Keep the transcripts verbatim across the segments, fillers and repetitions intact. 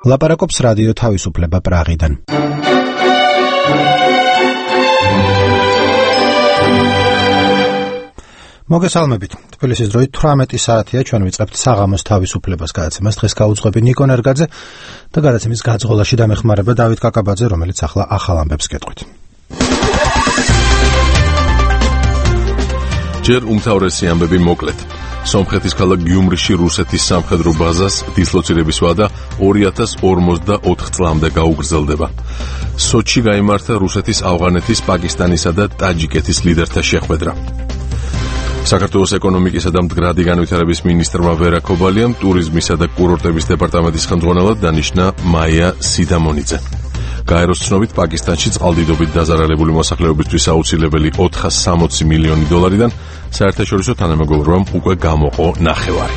ლაპარაკობს რადიო თავისუფლება პრაღიდან. მოგესალმებით. თბილისის დროით თვრამეტი საათია, ჩვენ ვიწყებთ საღამოს თავისუფლებას გადაცემას. დღეს გაუძღვები ნიკო ნერგაძე და გადაცემის გაძღოლაში დამეხმარება დავით კაკაბაძე, რომელიც ახლა ახალ ამბებს გეტყვით. ჯერ უმთავრესი ამბები მოკლედ. სომხეთის ქალაქ გიუმრიში რუსეთის სამხედრო ბაზას დისლოცირების ვადა ორი ათას ორმოცდაოთხ წლამდე გაუგრძელდება. სოჩში გაიმართა რუსეთის, ავღანეთის, პაკისტანისა და ტაჯიკეთის ლიდერთა შეხვედრა. საქართველოს ეკონომიკისა და მდგრადი განვითარების მინისტრმა ვერა ქობალიამ ტურიზმისა და კურორტების დეპარტამენტის ხელმძღვანელად დანიშნა მაია სიდამონიძე. გაეროს ცნობით, პაკისტანში წყალდიდობით დაზარალებული მოსახლეობისთვის აუცილებელი ოთხას სამოცი მილიონი დოლარიდან საერთაშორისო თანამეგობრობამ უკვე გამოყო ნახევარი.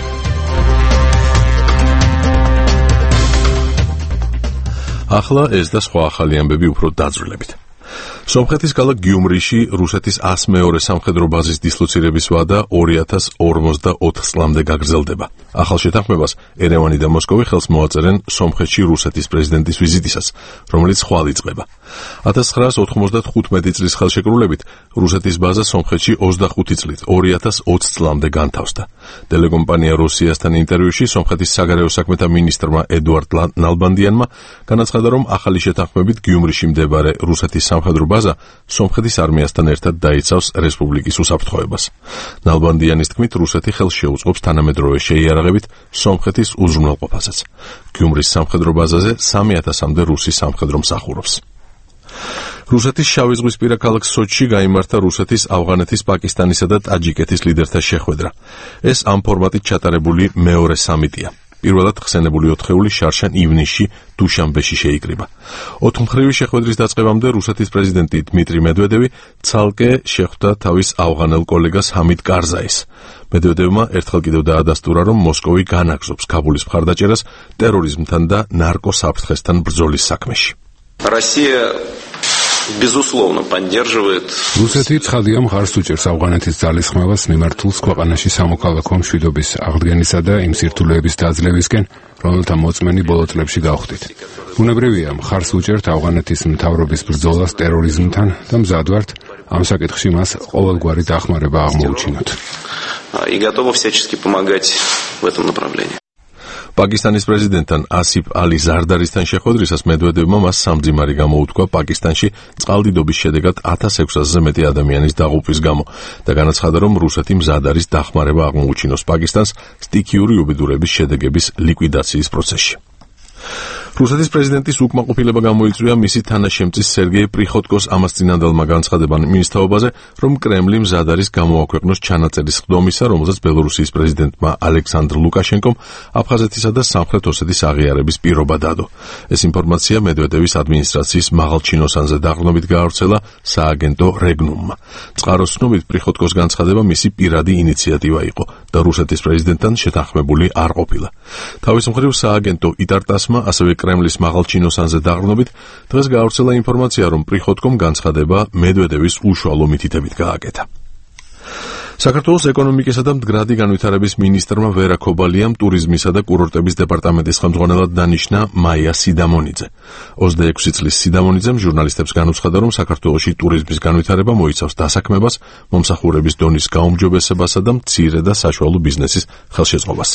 ახლა ეს და სხვა ახალი ამბები უფრო დაძვრილებით. სომხეთის ქალაქ გიუმრიში რუსეთის ას მეორე სამხედრო ბაზის დისლოცირების ვადა ორი ათას ორმოცდაოთხ წლამდე გაგრძელდება. ახალ შეთანხმებას ერევანი და მოსკოვი ხელს მოაწერენ სომხეთში რუსეთის პრეზიდენტის ვიზიტისას, რომელიც ხვალ იწყება. ათას ცხრაას ოთხმოცდათხუთმეტი წლის ხელშეკრულებით რუსეთის ბაზა სომხეთში ოცდახუთი წლით ორი ათას ოცი წლამდე განთავსდა. ტელეკომპანია როსიასთან ინტერვიუში სომხეთის საგარეო საქმეთა მინისტრმა ედუარდ ნალბანდიანმა განაცხადა, რომ ახალი შეთანხმებით გიუმრიში მდებარე რუსეთის სამხედრო ბაზა სომხეთის არმიასთან ერთად დაიცავს რესპუბლიკის უსაფრთხოებას. ნალბანდიანის თქმით, რუსეთი ხელს შეუწყობს თანამედროვე შეიარაღებით სომხეთის უზრუნველყოფასაც. გიუმრის სამხედრო ბაზაზე სამი ათასამდე რუსი სამხედრო მსახურობს. რუსეთის შავიზღვისპირა ქალაქ სოჩში გაიმართა რუსეთის, ავღანეთის, პაკისტანისა და ტაჯიკეთის ლიდერთა შეხვედრა. ეს ამ ფორმატით ჩატარებული მეორე სამიტია. პირველად ხსენებული ოთხეული შარშან ივნისში დუშანბეში შეიკრიბა. ოთხმხრივი შეხვედრის დაწყებამდე რუსეთის პრეზიდენტი დმიტრი მედვედევი ცალკე შეხვდა თავის ავღანელ კოლეგას ჰამიდ კარზაის. მედვედევმა ერთხელ კიდევ დაადასტურა, რომ მოსკოვი განაგზობს ქაბულის მხარდაჭერას ტერორიზმთან და ნარკოსაფრთხესთან ბრძოლის საქმეში. Россия безусловно поддерживает. რუსეთი ცხადია მხარს უჭერს ავღანეთის ძალისხმევას მიმართულს ქვეყანაში სამოქალაქო მშვიდობის აღდგენისა და იმ სირთულეების დაძლევისკენ, რომელთა მოწმენი ბოლო წლებში გავხდით. ბუნებრივია, მხარს უჭერთ ავღანეთის მთავრობის ბრძოლას ტერორიზმთან და მზად ვართ ამ საკითხში მას ყოველგვარი დახმარება აღმოუჩინოთ. И готовы всячески помогать в этом направлении. პაკისტანის პრეზიდენტთან ასიფ ალი ზარდარისთან შეხვედრისას მედვედევმა მას სამძიმარი გამოუთქვა პაკისტანში წყალდიდობის შედეგად ათას ექვსასზე მეტი ადამიანის დაღუპვის გამო და განაცხადა, რომ რუსეთი მზად არის დახმარება აღმოუჩინოს პაკისტანს სტიქიური უბედურების შედეგების ლიკვიდაციის პროცესში. რუსეთის პრეზიდენტის უკმაყოფილება გამოიწვია მისი თანაშემწის სერგეი პრიხოტკოს ამას წინანდელმა განცხადებამ მის თაობაზე, რომ კრემლი მზად არის გამოაქვეყნოს ჩანაწერის ხდომისა, რომელზეც ბელორუსიის პრეზიდენტმა ალექსანდრ ლუკაშენკომ აფხაზეთისა და სამხრეთ ოსეთის აღიარების პირობა დადო. ეს ინფორმაცია მედვედევის ადმინისტრაციის მაღალ ჩინოსანზე დაყრდნობით გაავრცელა სააგენტო რეგნუმმა. წყაროს ცნობით, პრიხოტკოს განცხადება მისი პირადი ინიციატივა იყო და რუსეთის პრეზიდენტთან შეთანხმებული არ ყოფილა. თავის მხრივ სააგენტო იტარტასმა, ასევე კრემლის მაღალ ჩინოსანზე დაყრდნობით დღეს გაავრცელა ინფორმაცია, რომ პრიხოტკომ განცხადება მედვედევის უშუალო მითითებით გააკეთა. საქართველოს ეკონომიკისა და მდგრადი განვითარების მინისტრმა ვერა ქობალიამ ტურიზმისა და კურორტების დეპარტამენტის ხელმძღვანელად დანიშნა მაია სიდამონიძე. ოცდაექვსი წლის სიდამონიძემ ჟურნალისტებს განუცხადა, რომ საქართველოში ტურიზმის განვითარება მოიცავს დასაქმებას, მომსახურების დონის გაუმჯობესებასა და მცირე და საშუალო ბიზნესის ხელშეწყობას.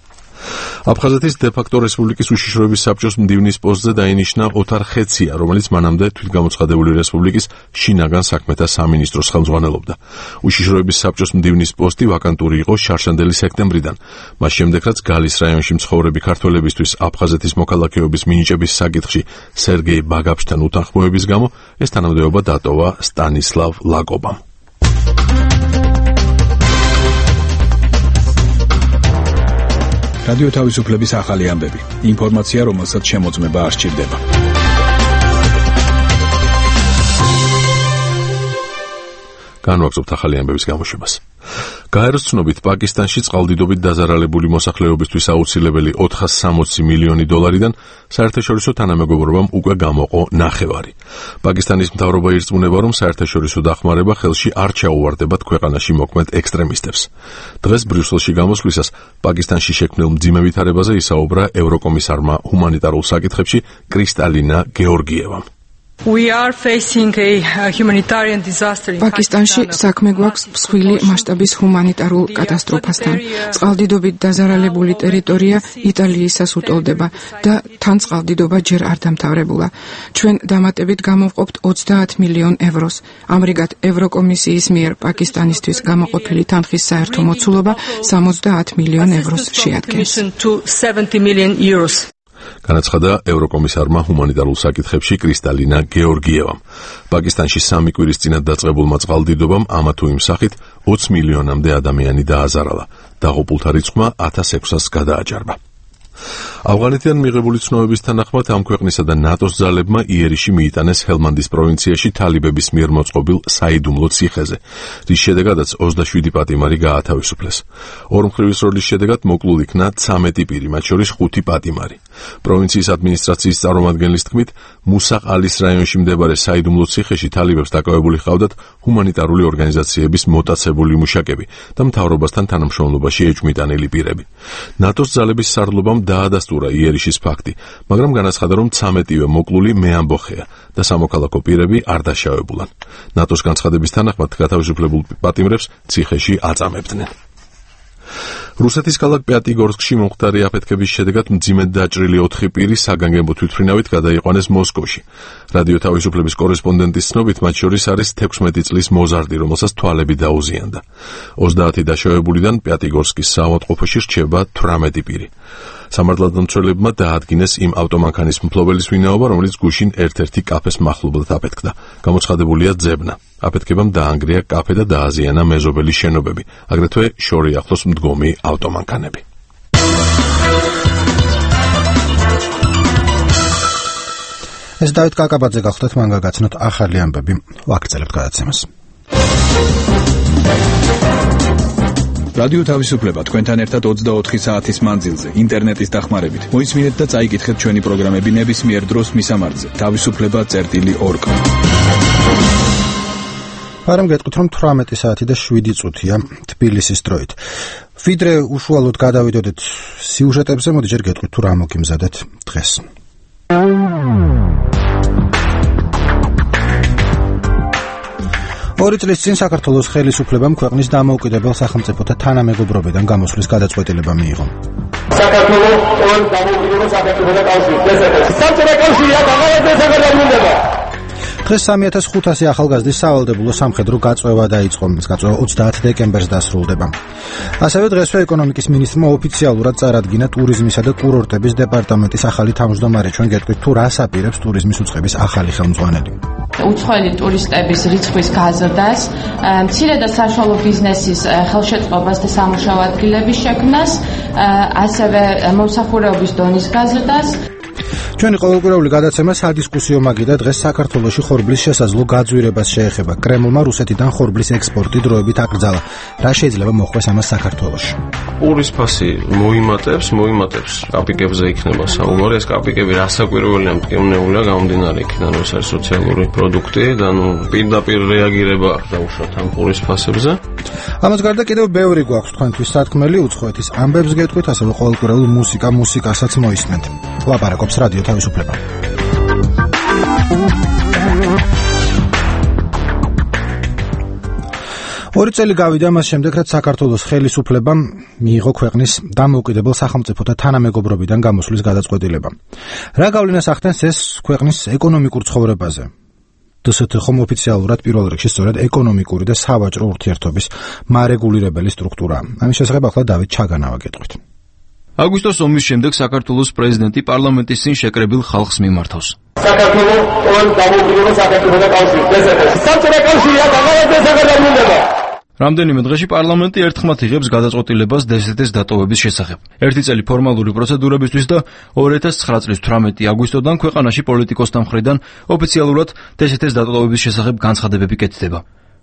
აფხაზეთის დე-ფაქტო რესპუბლიკის უშიშროების საბჭოს მდივნის პოსტზე დაინიშნა ოთარ ხეცია, რომელიც მანამდე თვითგამოცხადებული რესპუბლიკის შინაგან საქმეთა სამინისტროს ხელმძღვანელობდა. უშიშროების საბჭოს მდივნის პოსტი ვაკანტური იყო შარშანდელი სექტემბრიდან. მას შემდეგ, რაც გალის რაიონში მცხოვრები ქართველებისთვის აფხაზეთის მოქალაქეობის მინიჭების საკითხში სერგეი ბაგაფშთან უთანხმოების გამო ეს თანამდებობა დატოვა სტანისლავ ლაკობამ. რადიო თავისუფლების ახალი ამბები. ინფორმაცია, რომელსაც შემოწმება არ სჭირდება. განვაგრძობთ ახალი ამბების გამოშვებას. გაეროს ცნობით, პაკისტანში წყალდიდობით დაზარალებული მოსახლეობისთვის აუცილებელი ოთხას სამოცი მილიონი დოლარიდან საერთაშორისო თანამეგობრობამ უკვე გამოყო ნახევარი. პაკისტანის მთავრობა ირწმუნება, რომ საერთაშორისო დახმარება ხელში არ ჩაუვარდებათ ქვეყანაში მოქმედ ექსტრემისტებს. დღეს ბრიუსელში გამოსვლისას პაკისტანში შექმნილ მძიმე ვითარებაზე ისაუბრა ევროკომისარმა ჰუმანიტარულ საკითხებში კრისტალინა გეორგიევამ. We are facing a humanitarian disaster in Pakistan-ში საქმე გვაქვს მსხვილი მასშტაბის ჰუმანიტარულ კატასტროფასთან. წყალდიდობით დაზარალებული ტერიტორია იტალიისას უტოლდება და თან წყალდიდობა ჯერ არ დამთავრებულა. ჩვენ დამატებით გამოვყოფთ ოცდაათ მილიონ ევროს. ამრიგად, ევროკომისიის მიერ პაკისტანისთვის გამოყოფილი თანხის საერთო მოცულობა სამოცდაათ მილიონ ევროს შეადგენს. განაცხადა ევროკომისარმა ჰუმანიტარულ საკითხებში კრისტალინა გეორგიევამ. პაკისტანში სამი კვირის წინათ დაწყებულმა წყალდიდობამ ამა თუ იმ სახით ოცი მილიონამდე ადამიანი დააზარალა. დაღუპულთა რიცხვმა ათას ექვსას გადააჭარბა. ავღანეთიდან მიღებული ცნობების თანახმად ამ ქვეყნისა და ნატოს ძალებმა იერიში მიიტანეს ჰელმანდის პროვინციაში თალიბების მიერ მოწყობილ საიდუმლო ციხეზე, რის შედეგადაც ოცდაშვიდი პატიმარი გაათავისუფლეს. ორმხრივის როლის შედეგად მოკლულ იქნა ცამეტი პირი, მათ შორის ხუთი პატიმარი. პროვინციის ადმინისტრაციის წარმომადგენლის თქმით, მუსაყალის რაიონში მდებარე საიდუმლო ციხეში თალიბებს დაკავებული ჰყავდათ ჰუმანიტარული ორგანიზაციების მოტაცებული მუშაკები და მთავრობასთან თანამშრომლობაში ეჭვმიტანილი პირები. ნატოს ძალების სარდლობამ დაადასტურა იერიშის ფაქტი, მაგრამ განაცხადა, რომ ცამეტივე მოკლული მეამბოხეა და სამოქალაქო პირები არ დაშავებულან. ნატოს განცხადების თანახმად გათავისუფლებულ პატიმრებს ციხეში აწამებდნენ. რუსეთის ქალაქ პიატიგორსკში მომხდარი აფეთქების შედეგად მძიმედ დაჭრილი ოთხი პირი საგანგებო თვითმფრინავით გადაიყვანეს მოსკოვში. რადიო თავისუფლების კორესპონდენტის ცნობით, მათ შორის არის თექვსმეტი წლის მოზარდი, რომელსაც თვალები დაუზიანდა. ოცდაათი დაშავებულიდან პიატიგორსკის საავადმყოფოში რჩება თვრამეტი პირი. სამართალდამცველებმა დაადგინეს იმ ავტომანქანის მფლობელის ვინაობა, რომელიც გუშინ ერთ-ერთი კაფეს მახლობლად აფეთქდა. გამოცხადებულია ძებნა. აფეთქებამ დაანგრია კაფე და დააზიანა მეზობელი შენობები, აგრეთვე შორი ახლოს მდგომი ავტომანქანები. ეს დავით კაკაბაძე გახლდათ, მან გაგაცნოთ ახალი ამბები. ვაგრძელებთ გადაცემას. რადიო თავისუფლება თქვენთან ერთად ოცდაოთხი საათის მანძილზე ინტერნეტის დახმარებით. მოისმინეთ და წაიკითხეთ ჩვენი პროგრამები ნებისმიერ დროს მისამართზე თავისუფლება წერტილი ორ კომ. პარამ გეტყვით, რომ თვრამეტი საათი და შვიდი წუთია თბილისის დროით. ვიდრე უშუალოდ გადავიდოდეთ სიუჟეტებზე, მოდი ჯერ გეტყვით თუ რა მოგიმზადეთ დღეს. ორი წლის წინ საქართველოს ხელისუფლებამ ქვეყნის დამოუკიდებელ სახელმწიფოთა თანამეგობრობიდან გამოსვლის გადაწყვეტილება მიიღო. საქართველოს ყოველ დამოუკიდებელ სახელმწიფოთა კავშირს საბჭოთა კავშირია გამარჯვება საქართველოსმა. დღეს სამი ათას ხუთასი ახალგაზრდის სავალდებულო სამხედრო გაწვევა დაიწყო. ეს გაწვევა ოცდაათ დეკემბერს დასრულდება. ასევე დღესვე ეკონომიკის მინისტრმა ოფიციალურად წარადგინა ტურიზმისა და კურორტების დეპარტამენტის ახალი თავმჯდომარე. ჩვენ გეტყვით თუ რას აპირებს ტურიზმის უწყების ახალი ხელმძღვანელი. უცხოელი ტურისტების რიცხვის გაზრდას, მცირე და საშუალო ბიზნესის ხელშეწყობას და სამუშაო ადგილების შექმნას, ასევე მომსახურეობის დონის გაზრდას. ჩვენი ყოველკვირეული გადაცემა სადისკუსიო მაგიდა დღეს საქართველოში ხორბლის შესაძლო გაძვირებას შეეხება. კრემლმა რუსეთიდან ხორბლის ექსპორტი დროებით აკრძალა. რა შეიძლება მოხდეს ამას საქართველოში? ურის ფასი მოიმატებს, მოიმატებს. კაპიკებზე იქნება საუბარი, ეს კაპიკები რასაკვირველია მტკივნეულია გამომდინარე იქიდან, რომ ეს არის სოციალური პროდუქტი და ნუ პირდაპირ რეაგირება დაუშვათ ამ ურის ფასებზე. ამას გარდა კიდევ ბევრი გვაქვს თქვენთვის სათქმელი, უცხოეთის ამბებს გეტყვით, ასევე ყოველკვირეულ მუსიკა მუსიკასაც მოისმენთ. ლაპარაკობს რადიო თავისუფლება. ორი წელი გავიდა მას შემდეგ, რაც საქართველოს ხელისუფლებამ მიიღო ქვეყნის დამოუკიდებელ სახელმწიფოთა თანამეგობრობიდან გამოსვლის გადაწყვეტილება. რა გავლენას ახდენს ეს ქვეყნის ეკონომიკურ ცხოვრებაზე? დ ეს თე ხომ ოფიციალურად პირველ რიგში სწორედ ეკონომიკური და სავაჭრო ურთიერთობის მარეგულირებელი სტრუქტურაა. ამის შესახებ ახლა დავით ჩაგანავა გეტყვით. აგვისტოს ომის შემდეგ საქართველოს პრეზიდენტი პარლამენტის წინ შეკრებილ ხალხს მიმართავს. საქართველოს ყოველ დამოუკიდებელ სახელმწიფოთა კავშირს საბჭოთა კავშირია გამარჯვება საქართველოსმა. რამდენიმე დღეში პარლამენტი ერთხმად იღებს გადაწყვეტილებას დ ეს თე-ს დატოვების შესახებ. ერთი წელი ფორმალური პროცედურებისთვის და ორი ათას ცხრა წლის თვრამეტი აგვისტოდან ქვეყანაში პოლიტიკოსთა მხრიდან ოფიციალურად დ ეს თე-ს დატოვების შესახებ განცხადებები კეთდება.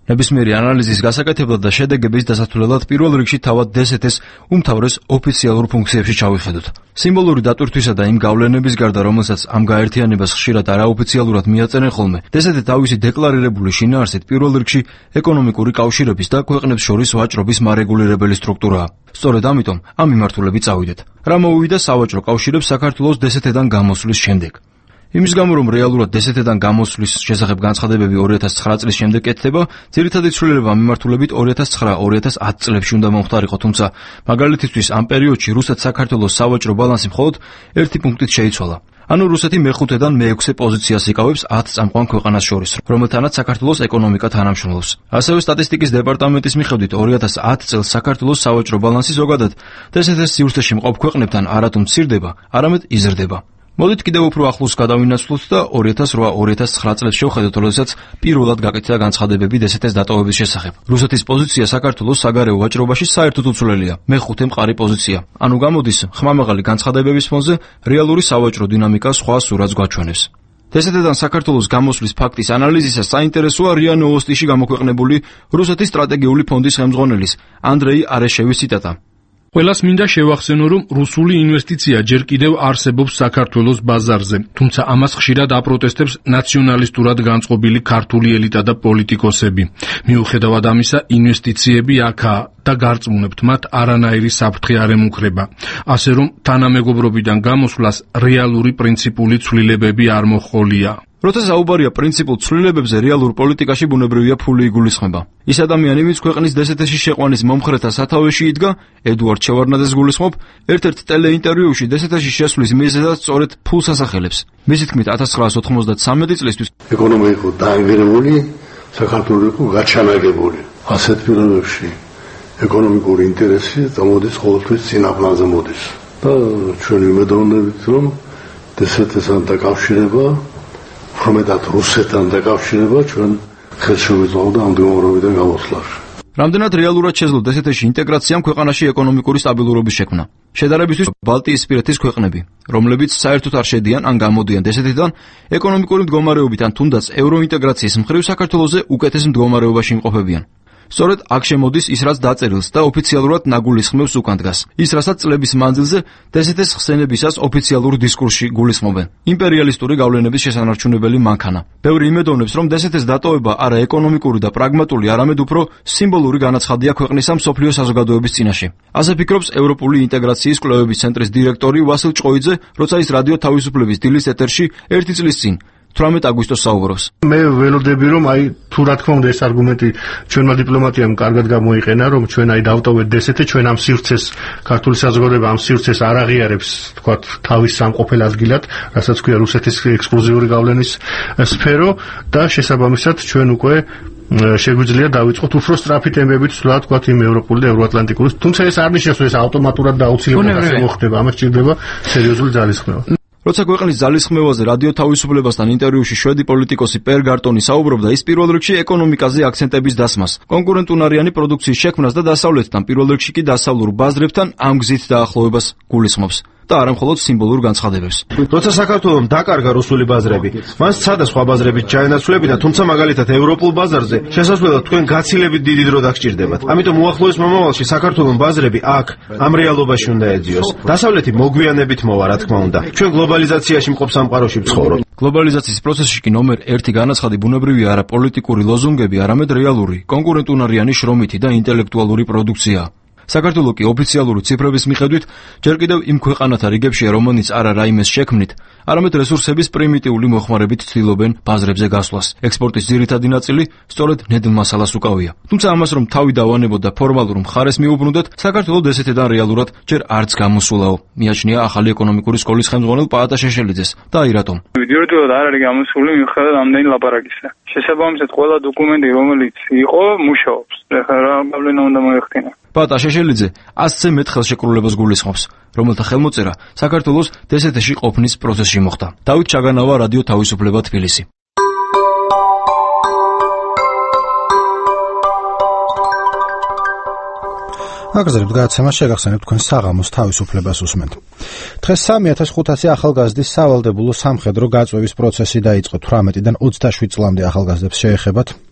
ნებისმიერი ანალიზის გასაკეთებლად და შედეგების დასათვლელად პირველ რიგში თავად დსთ-ს უმთავრეს ოფიციალურ ფუნქციებში ჩავიხედოთ. სიმბოლური დატვირთვისა და იმ გავლენების გარდა, რომელსაც ამ გაერთიანებას ხშირად არაოფიციალურად მიაწერენ ხოლმე, დსთ თავისი დეკლარირებული შინაარსით პირველ რიგში ეკონომიკური კავშირების და ქვეყნებს შორის ვაჭრობის მარეგულირებელი სტრუქტურაა. სწორედ ამიტომ ამ მიმართულებით წავიდეთ. რა მოუვიდა სავაჭრო კავშირებს საქართველოს დსთ-დან გამოსვლის შემდეგ? იმის გამო, რომ რეალურად დსთ-დან გამოსვლის შესახებ განცხადებები ორი ათას ცხრა წლის შემდეგ კეთდება, ძირითადი ცვლილება მიმართულებით ორი ათას ცხრა ორი ათას ათი წლებში უნდა მომხდარიყო, თუმცა მაგალითისთვის ამ პერიოდში რუსეთ-საქართველოს სავაჭრო ბალანსი მხოლოდ ერთი პუნქტით შეიცვალა. ანუ რუსეთი მეხუთედან მეექვსე პოზიციას იკავებს ათ წამყვან ქვეყანას შორის, რომელთანაც საქართველოს ეკონომიკა თანამშრომლობს. ასევე სტატისტიკის დეპარტამენტის მიხედვით ორი ათას ათი წელს საქართველოს სავაჭრო ბალანსი ზოგადად დსთ-ს სივრცეში მყოფ ქვეყნებთან არათუ მცირდება, არამედ იზრდება. მოდით კიდევ უფრო ახლოს გადავინაცვლოთ და ორი ათას რვა ორი ათას ცხრა წლებს შევხედოთ, როდესაც პირველად გაკეთდა განცხადებები დსთ-ს დატოვების შესახებ. რუსეთის პოზიცია საქართველოს საგარეო ვაჭრობაში საერთოდ უცვლელია, მეხუთე მყარი პოზიცია. ანუ გამოდის, ხმამაღალი განცხადებების ფონზე რეალური სავაჭრო დინამიკა სხვა სურათს გვაჩვენებს. დსთ-დან საქართველოს გამოსვლის ფაქტის ანალიზისას საინტერესოა რია ნოვოსტიში გამოქვეყნებული რუსეთის სტრატეგიული ფონდის ხელმძღვანელის ანდრეი არეშევის ციტატა. ყველას მინდა შევახსენო, რომ რუსული ინვესტიცია ჯერ კიდევ არსებობს საქართველოს ბაზარზე, თუმცა ამას ხშირად აპროტესტებს ნაციონალისტურად განწყობილი ქართული ელიტა და პოლიტიკოსები. მიუხედავად ამისა, ინვესტიციები აქაა და გარწმუნებთ, მათ არანაირი საფრთხე არ ემუქრება. ასე რომ, თანამეგობრობიდან გამოსვლას რეალური პრინციპული ცვლილებები არ მოჰყოლია. როცა საუბარია პრინციპულ ცვლილებებზე, რეალურ პოლიტიკაში ბუნებრივია ფული იგულისხმება. ის ადამიანი, ვინც ქვეყნის დსთ-ში შეყვანის მომხრეთა სათავეში იდგა, ედუარდ შევარდნაძეს გულისხმობ, ერთ-ერთ ტელეინტერვიუში დსთ-ში შესვლის მიზეზად სწორედ ფულს ასახელებს. მისი თქმით, ათას ცხრაასი ოთხმოცდათსამეტი წლისთვის ეკონომიკა იყო დაანგრეული, საქართველო იყო გაჩანაგებული. ასეთ პირობებში ეკონომიკური ინტერესი წამოდის ყოველთვის წინაპლანზე მოდის. და ჩვენ იმედოვნებით, რომ დსთ-სთან დაკავშირება ხომედათ რუსეთთან დაკავშირება ჩვენ ხელს შევეძლოთ ამ მდგომარეობიდან გამოსვლაში. რამდენად რეალურად შეძლო დსთ-ში ინტეგრაციამ ქვეყანაში ეკონომიკური სტაბილურობის შექმნა. შედარებისთვის ბალტიისპირეთის ქვეყნები, რომლებიც საერთოდ არ შედიან ან გამოდიან დსთ-დან, ეკონომიკური მდგომარეობით ან თუნდაც ევროინტეგრაციის მხრივ საქართველოზე უკეთეს მდგომარეობაში იმყოფებიან. სწორედ აქ შემოდის ის, რაც დაწერილს და ოფიციალურად ნაგულისხმევს უკან დგას. ის, რასაც წლების მანძილზე დსთ-ს ხსენებისას ოფიციალურ დისკურსში გულისხმობენ. იმპერიალისტური გავლენების შესანარჩუნებელი მანქანა. ბევრი იმედოვნებს, რომ დსთ-ს დატოვება არა ეკონომიკური და პრაგმატული, არამედ უფრო სიმბოლური განაცხადია ქვეყნის ამ მსოფლიო საზოგადოების წინაშე. ასე ფიქრობს ევროპული ინტეგრაციის კვლევების ცენტრის დირექტორი ვასილ ჭყოიძე, როცა ის რადიო თავისუფლების დილის ეთერში ერთი წლის წინ თვრამეტ აგვისტოს საუბრობს. მე ველოდები, რომ აი თუ რა თქმა უნდა ეს არგუმენტი ჩვენმა დიპლომატიამ კარგად გამოიყენა, რომ ჩვენ აი დავტოვეთ დსთ, ჩვენ ამ სივრცეს, ქართული საზოგადოება ამ სივრცეს არ აღიარებს, თქვათ, თავის სამყოფელ ადგილად, რასაც ქვია რუსეთის ექსკლუზიური გავლენის სფერო და შესაბამისად ჩვენ უკვე შეგვიძლია დავიწყოთ უფრო სწრაფი ტემპებით სვლა, თქვათ, იმ ევროპული და ევროატლანტიკური. თუმცა ეს არ ნიშნავს, რომ ეს ავტომატურად და აუცილებლად ასე მოხდება, ამას სჭირდება სერიოზული ძალისხმევა. როცა ქვეყნის ძალისხმევაზე რადიო თავისუფლებასთან ინტერვიუში შვედი პოლიტიკოსი პერ გარტონი საუბრობდა, ის პირველ რიგში ეკონომიკაზე აქცენტების დასმას, კონკურენტუნარიანი პროდუქციის შექმნას და დასავლეთთან, პირველ რიგში კი დასავლურ ბაზრებთან ამ გზით დაახლოებას გულისხმობს. და არა მხოლოდ სიმბოლურ განცხადებებს. როცა საქართველოს დაკარგა რუსული ბაზრები, მას სცადა სხვა ბაზრებით ჩაენაცვლებინა, თუმცა მაგალითად ევროპულ ბაზარზე შესაძლოა თქვენ გაცილებით დიდი დრო დაგჭირდებათ. ამიტომ უახლოეს მომავალში საქართველოს ბაზრები აქ ამ რეალობაში უნდა ეძიოს. დასავლეთი მოგვიანებით მოვა, რა თქმა უნდა. ჩვენ გლობალიზაციაში მყოფ სამყაროში ვცხოვრობთ. გლობალიზაციის პროცესში კი ნომერ ერთი განაცხადი ბუნებრივია არა პოლიტიკური ლოზუნგები, არამედ რეალური, კონკურენტუნარიანი შრომითი და ინტელექტუალური პროდუქცია. საქართველოს კი ოფიციალური ციფრების მიხედვით ჯერ კიდევ იმ ქვეყანათა რიგებშია, რომელიც არა რაიმეს შექმნით, არამედ რესურსების პრიმიტიული მოხმარებით ცდილობენ ბაზრებზე გასვლას. ექსპორტის ძირითადი ნაწილი სწორედ ნედლ მასალას უკავია. თუმცა ამას რომ თავი დავანებოთ და ფორმალურ მხარეს მიუბრუნდეთ, საქართველოს დსთ-დან რეალურად ჯერ არც გამოსულაო. მიაჩნია ახალი ეკონომიკური სკოლის ხელმძღვანელ პაატა შეშელიძეს. და აი რატომ? ვიდეოდ არ არის გამოსული მიუხედავად ამდენი ლაპარაკისა. შესაბამისად ყველა დოკუმენტი, რომელიც იყო, მუშაობს. ეხლა რა გავლენა უნდა მოეხდინა? პაატა შეშელიძე ასზე მეტ ხელშეკრულებას გულისხმობს, რომელთა ხელმოწერა საქართველოს დსთ-ში ყოფნის პროცესში მოხდა. დავით ჩაგანავა, რადიო თავისუფლება, თბილისი. აგრძელებთ გადაცემას, შეგახსენებთ თქვენ საღამოს თავისუფლებას უსმენთ. დღეს სამი ათას ხუთასი ახალგაზრდის სავალდებულო სამხედრო გაწვევის პროცესი დაიწყო. თვრამეტიდან ოცდაშვიდ წლამდე ახალგაზრდებს შეეხებათ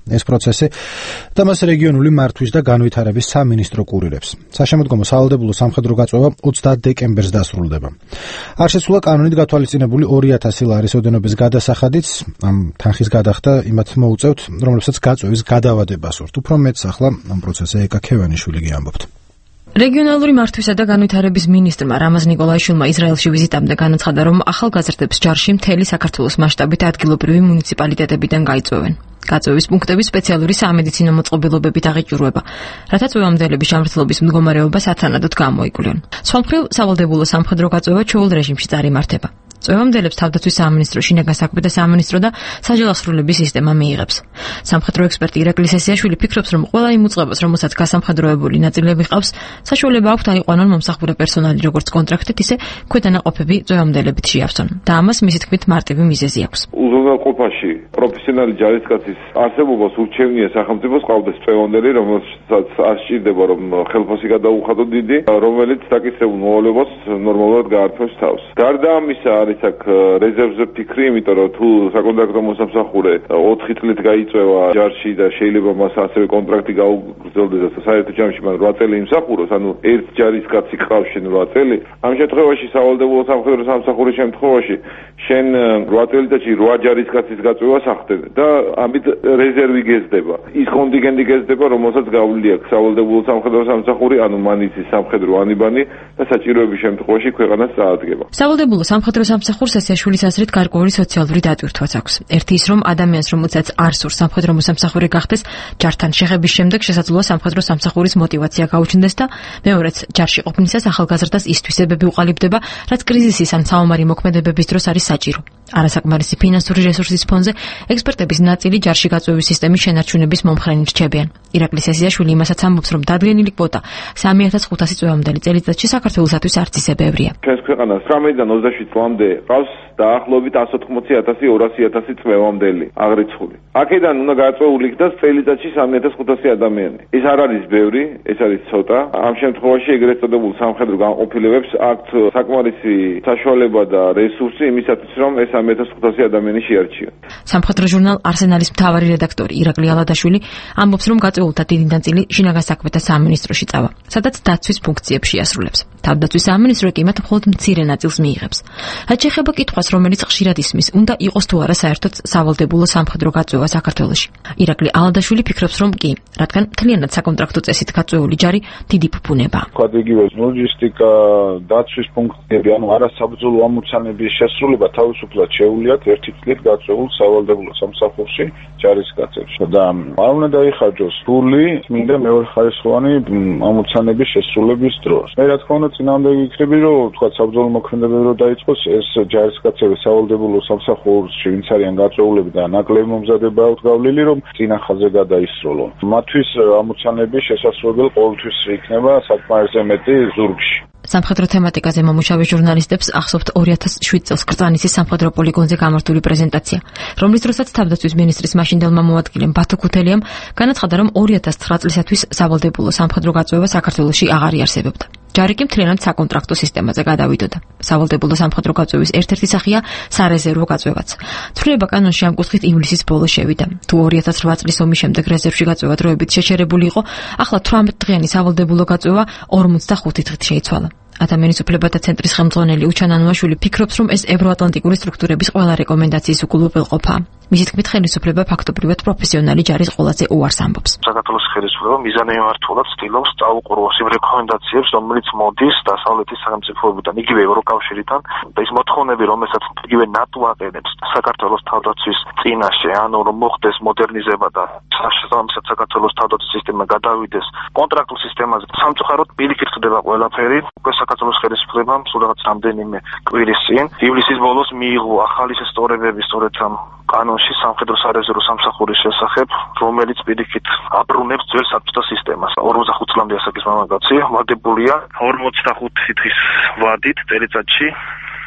ეს პროცესი და მას რეგიონული მართვის და განვითარების სამინისტრო კურირებს. საშემოდგომო სავალდებულო სამხედრო გაწვევა ოცდაათ დეკემბერს დასრულდება. არ შეცვლა კანონით გათვალისწინებული ორი ათასი ლარის ოდენობის გადასახადიც, ამ თანხის გადახდა იმათ მოუწევთ, რომლებსაც გაწვევის გადავადება სურთ. უფრო მეტს ახლა ამ პროცესზე ეკა ქევანიშვილი გიამბობთ. რეგიონალური მართვისა და განვითარების მინისტრმა რამაზ ნიკოლაიშვილმა ისრაელში ვიზიტამდე განაცხადა, რომ ახალგაზრდებს ჯარში მთელი საქართველოს მასშტაბით ადგილობრივი მუნიციპალიტეტებიდან გაიწვევენ. გაწვევის პუნქტები სპეციალური სამედიცინო მოწყობილობებით აღიჭურვება, რათა წვევამდელების ჯანმრთელობის მდგომარეობა სათანადოდ გამოიკვლიონ. სხვა მხრივ, სავალდებულო სამხედრო გაწვევა ჩვეულ რეჟიმში წარიმართება. წვევამდელებს თავდაცვის სამინისტრო, შინაგან საქმეთა სამინისტრო და საჯელოსრულების სისტემა მიიღებს. სამხედრო ექსპერტი ირაკლი სესიაშვილი ფიქრობს, რომ ყველა იმ უწყებას, რომელსაც გასამხედროებული ნაწილები ყავს, საშუალება აქვთ აიყვანონ მომსახურე პერსონალი როგორც კონტრაქტით, ისე ქვედანაყოფები წვევამდელებით შეავსონ. და ამას მისი თქმით მარტივი მიზეზი აქვს. უზრუნველყოფაში პროფესიონალი ჯარისკაცის არსებობას ურჩევნია სახელმწიფოს ყავდეს წვევამდელი, რომელსაც არ სჭირდება რომ ხელფასი გადაუხადო დიდი, რომელიც დაკისრებულ მოვალეობას ნორმალურად გაართვევს თავს. გარდა ამისა არის აქ რეზერვზე ფიქრი, იმიტომ რომ თუ საკონტრაქტო მოსამსახურე ოთხი წლით გაიწვევა ჯარში და შეიძლება მას ასევე კონტრაქტი გაუგრძელდეს და საერთო ჯამში მან რვა წელი იმსახუროს, ანუ ერთ ჯარისკაცი ყავს შენ რვა წელი, ამ შემთხვევაში სავალდებულო სამხედრო სამსახურის შემთხვევაში შენ რვა წელიწადში რვა ჯარისკაცის გაწვევას ახდენ და ამით რეზერვი გეზდება. ის კონტინგენტი გეზდება, რომელსაც გავლილი აქვს სავალდებულო სამხედრო სამსახური, ანუ მან იცის სამხედრო ანიბანი და საჭიროების შემთხვევაში ქვეყანას წაადგება. სავალდებულო სამხედრო სამსახურს სესიაშვილის აზრით გარკვეული სოციალური დატვირთვაც აქვს. ერთი ის, რომ ადამიანს, რომელსაც არ სურს სამხედრო მოსამსახურე გახდეს, ჯართან შეხების შემდეგ შესაძლოა სამხედრო სამსახურის მოტივაცია გაუჩნდეს და მეორეც, ჯარში ყოფნისას ახალგაზრდას ის თვისებები უყალიბდება, რაც კრიზისის ან საომარი მოქმედებების დროს არის საჭირო. არასაკმარისი ფინანსური რესურსის ფონზე ექსპერტების ნაწილი ჯარში გაწვევის სისტემის შენარჩუნების მომხრენი რჩებიან. ირაკლი სესიაშვილი იმასაც ამბობს, რომ დადგენილი კვოტა სამი ათას ხუთასი წვევამდელი წელიწადში საქართველოსათვის არც ისე ბევრია. ჩვენს ქვეყანას ცხრამეტიდან ოცდაშვიდ წლამდე ყავს დაახლოებით εκατს ოთხმოცი ათასი ორასი ათასი წვევამდელი აღრიცხული. აქედან უნდა გაწვეული იქნას წელიწადში სამი ათას ხუთასი ადამიანი. ეს არ არის ბევრი, ეს არის ცოტა. ამ შემთხვევაში ეგრეთ წოდებულ სამხედრო განყოფილებებს აქვთ საკმარისი საშუალება და რესურსი იმისათვის, რომ ეს სამი ათას ხუთასი ადამიანი შეარჩიონ. სამხედრო ჟურნალ არსენალის მთავარი რედაქტორი ირაკლი ალადაშვილი ამბობს, რომ გაწვეულთა დიდი ნაწილი შინაგან საქმეთა სამინისტროში წავა, სადაც დაცვის ფუნქციებს შეასრულებს. თავდაცვის სამინისტრო კი მათ მხოლოდ მცირე ნაწილს მიიღებს. რაც შეეხება კითხვას, რომელიც ხშირად ისმის, უნდა იყოს თუ არა საერთოდ სავალდებულო სამხედრო გაწვევა საქართველოში. ირაკლი ალადაშვილი ფიქრობს, რომ კი, რადგან მთლიანად საკონტრაქტო წესით გაწვეული ჯარი დიდი ფუფუნებაა. თქვათ იგივე ლოჯისტიკა, დაცვის ფუნქციები, ანუ არასაბრძოლო ამოცანების შესრულება თავისუფლად შეუძლიათ ერთი წლით გაწვეულ სავალდებულო სამსახურში ჯარისკაცებს და არ უნდა დაიხარჯოს ფული წმინდა მეორეხარისხოვანი ამოცანების შესრულების დროს. მე რა თქმა უნდა წინამდე ვიქნები, რომ თქვათ საბრძოლო მოქმედებები რო დაიწყოს, ეს ჯარისკაცები სავალდებულო სამსახურში ვინც არიან გაწვეულები და ნაკლები მომზადება აქვთ გავლილი, რომ წინა ხაზზე გადაისროლონ. მათთვის ამოცანების შესასრულებელი ყოველთვის იქნება საკმარისზე მეტი ზურგში. სამხედრო თემატიკაზე მომუშავე ჟურნალისტებს ახსოვთ ორი ათას შვიდ წელს კრწანისის სამხედრო პოლიგონზე გამართული პრეზენტაცია, რომლის დროსაც თავდაცვის მინისტრის მაშინდელმა მოადგილემ ბათო ქუთელიამ განაცხადა, რომ ორი ათას ცხრა წლისათვის სავალდებულო სამხედრო გაწვევა საქართველოში აღარ იარსებებდა. ჯარი კი მთლიანად საკონტრაქტო სისტემაზე გადავიდოდა. სავალდებულო სამხედრო გაწვევის ერთ-ერთი სახეა სარეზერვო გაწვევაც. ცვლილება კანონში ამ კუთხით ივლისის ბოლოს შევიდა. თუ ორი ათას რვა წლის ომის შემდეგ რეზერვში გაწვევა დროებით შეჩერებული იყო, ახლა თვრამეტ დღიანი სავალდებულო გაწვევა ორმოცდახუთი დღით შეიცვალა. ადამიანის უფლებათა ცენტრის ხელმძღვანელი უჩან ანუაშვილი ფიქრობს, რომ ეს ევროატლანტიკური სტრუქტურების ყველა რეკომენდაციის უკულურებელყოფაა. მისი თქმით, ხელისუფლება ფაქტობრივად პროფესიონალი ჯარის ყოლაზე უარს ამბობს. საქართველოს ხელისუფლება მიზანმიმართულად ცდილობს წაუყუროს იმ რეკომენდაციებს, რომელიც მოდის დასავლეთის სახელმწიფოებიდან, იგივე ევროკავშირიდან და ის მოთხოვნები, რომელსაც იგივე ნატო აყენებს საქართველოს თავდაცვის წინაშე, ანუ რომ მოხდეს მოდერნიზება და შესაბამისად საქართველოს თავდაცვის სისტემა გადავიდეს კონტრაქტულ სისტემაზე. სამწუხაროდ პირიქით ხდება ყველაფერი. უკვე საქართველოს ხელისუფლებამ სულ რაღაც რამდენიმე კვირის წინ ივლისის ბოლოს მიიღო ახალი სწორებები სწორედ ამ კანონში სამხედრო სარეზერვო სამსახურის შესახებ, რომელიც პირიქით აბრუნებს ძველ საბჭოთა სისტემას. ორმოცდახუთ წლამდე ასაკის მამაკაცი ვადებულია ორმოცდახუთი დღის ვადით წელიწადში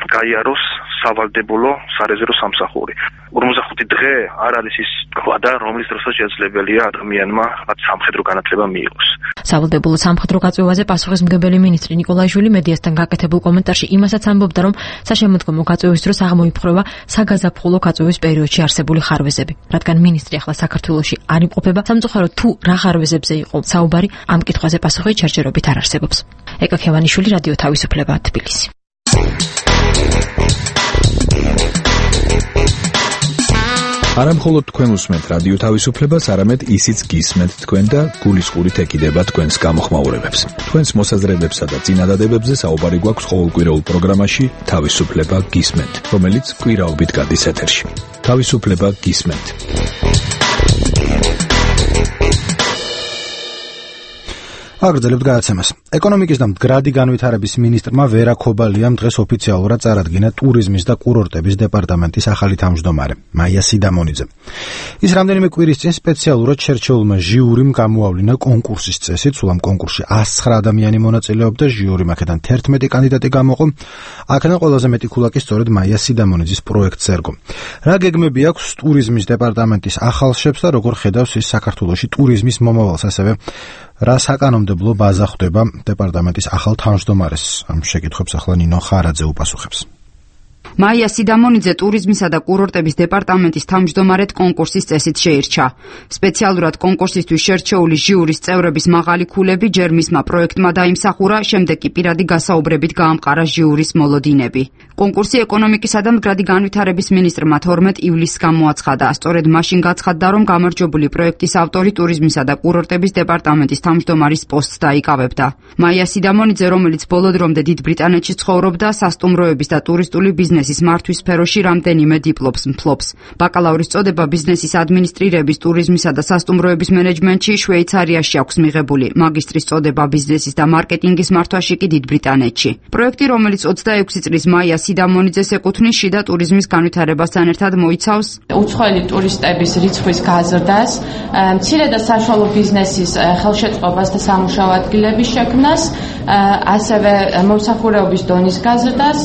გაიაროს სავალდებულო სარეზერვო სამსახური. ორმოცდახუთი დღე არ არის ის კვადა, რომლის დროსაც შესაძლებელია ადამიანმა სამხედრო განათლება მიიღოს. სავალდებულო სამხედრო გაწვევაზე პასუხისმგებელი მინისტრი ნიკოლაიშვილი მედიასთან გაკეთებულ კომენტარში იმასაც ამბობდა, რომ საშემოდგომო გაწვევის დროს აღმოიფხვრება საგაზაფხულო გაწვევის პერიოდში არსებული ხარვეზები. რადგან მინისტრი ახლა საქართველოში არ იმყოფება, სამწუხაროდ თუ რა ხარვეზებზე იყო საუბარი, ამ კითხვაზე პასუხი ჩერჯერობით არ არსებობს. ეკა ქევანიშვილი, რადიო თავისუფლება, თბილისი. არა მხოლოდ თქვენ უსმენთ რადიო თავისუფლებას, არამედ ისიც გისმენთ თქვენ და გულისყურით ეკიდება თქვენს გამოხმაურებებს. თქვენს მოსაზრებებსა და წინადადებებზე საუბარი გვაქვს ყოველკვირეულ პროგრამაში თავისუფლება გისმენთ, რომელიც კვირაობით გადის ეთერში. თავისუფლება გისმენთ. აგრძელებთ გადაცემას. ეკონომიკის და მდგრადი განვითარების მინისტრმა ვერა ქობალიამ დღეს ოფიციალურად წარადგინა ტურიზმის და კურორტების დეპარტამენტის ახალი თავმჯდომარე, მაია სიდამონიძე. ის რამდენიმე კვირის წინ სპეციალურად შერჩეულმა ჟიურიმ გამოავლინა კონკურსის წესით, სულ ამ კონკურსში ას ცხრა ადამიანი მონაწილეობდა, ჟიურიმ აქედან თერთმეტი კანდიდატი გამოყო. აქედან ყველაზე მეტი ქულაკი სწორედ მაია სიდამონიძის პროექტს ერგო. რა გეგმები აქვს ტურიზმის დეპარტამენტის ახალშებს და როგორ ხედავს ის საქართველოში ტურიზმის მომავალს, ასევე რა საკანონმდებლო ბაზა ხვდება დეპარტამენტის ახალ თავმჯდომარეს? ამ შეკითხვებს ახლა ნინო ხარაძე უპასუხებს. მაია სიდამონიძე ტურიზმისა და კურორტების დეპარტამენტის თავმჯდომარედ კონკურსის წესით შეირჩა. სპეციალურად კონკურსისთვის შერჩეული ჟიურის წევრების მაღალი ქულები ჯერ მისმა პროექტმა დაიმსახურა, შემდეგ კი პირადი გასაუბრებით გაამყარა ჟიურის მოლოდინები. კონკურსი ეკონომიკისა და მდგრადი განვითარების მინისტრმა თორმეტ ივლისს გამოაცხადა. სწორედ მაშინ გაცხადდა, რომ გამარჯვებული პროექტის ავტორი ტურიზმისა და კურორტების დეპარტამენტის თავმჯდომარის პოსტს დაიკავებდა. მაია სიდამონიძე, რომელიც ბოლო დრომდე დიდ ბრიტანეთში ცხოვრობდა, სასტუმროების და ტურისტული ბიზნესის მართვის სფეროში რამდენიმე დიპლომს მფლობს. ბაკალავრის წოდება ბიზნესის ადმინისტრირების, ტურიზმისა და სასტუმროების მენეჯმენტში შვეიცარიაში აქვს მიღებული, მაგისტრის წოდება ბიზნესის და მარკეტინგის მართვაში კი დიდ ბრიტანეთში. პროექტი, რომელიც ოცდაექვსი წლის მაია სიდამონიძეს ეკუთვნის, შიდა ტურიზმის განვითარებასთან ერთად მოიცავს უცხოელი ტურისტების რიცხვის გაზრდას, მცირე და საშუალო ბიზნესის ხელშეწყობას და სამუშაო ადგილების შექმნას, ასევე მომსახურეობის დონის გაზრდას,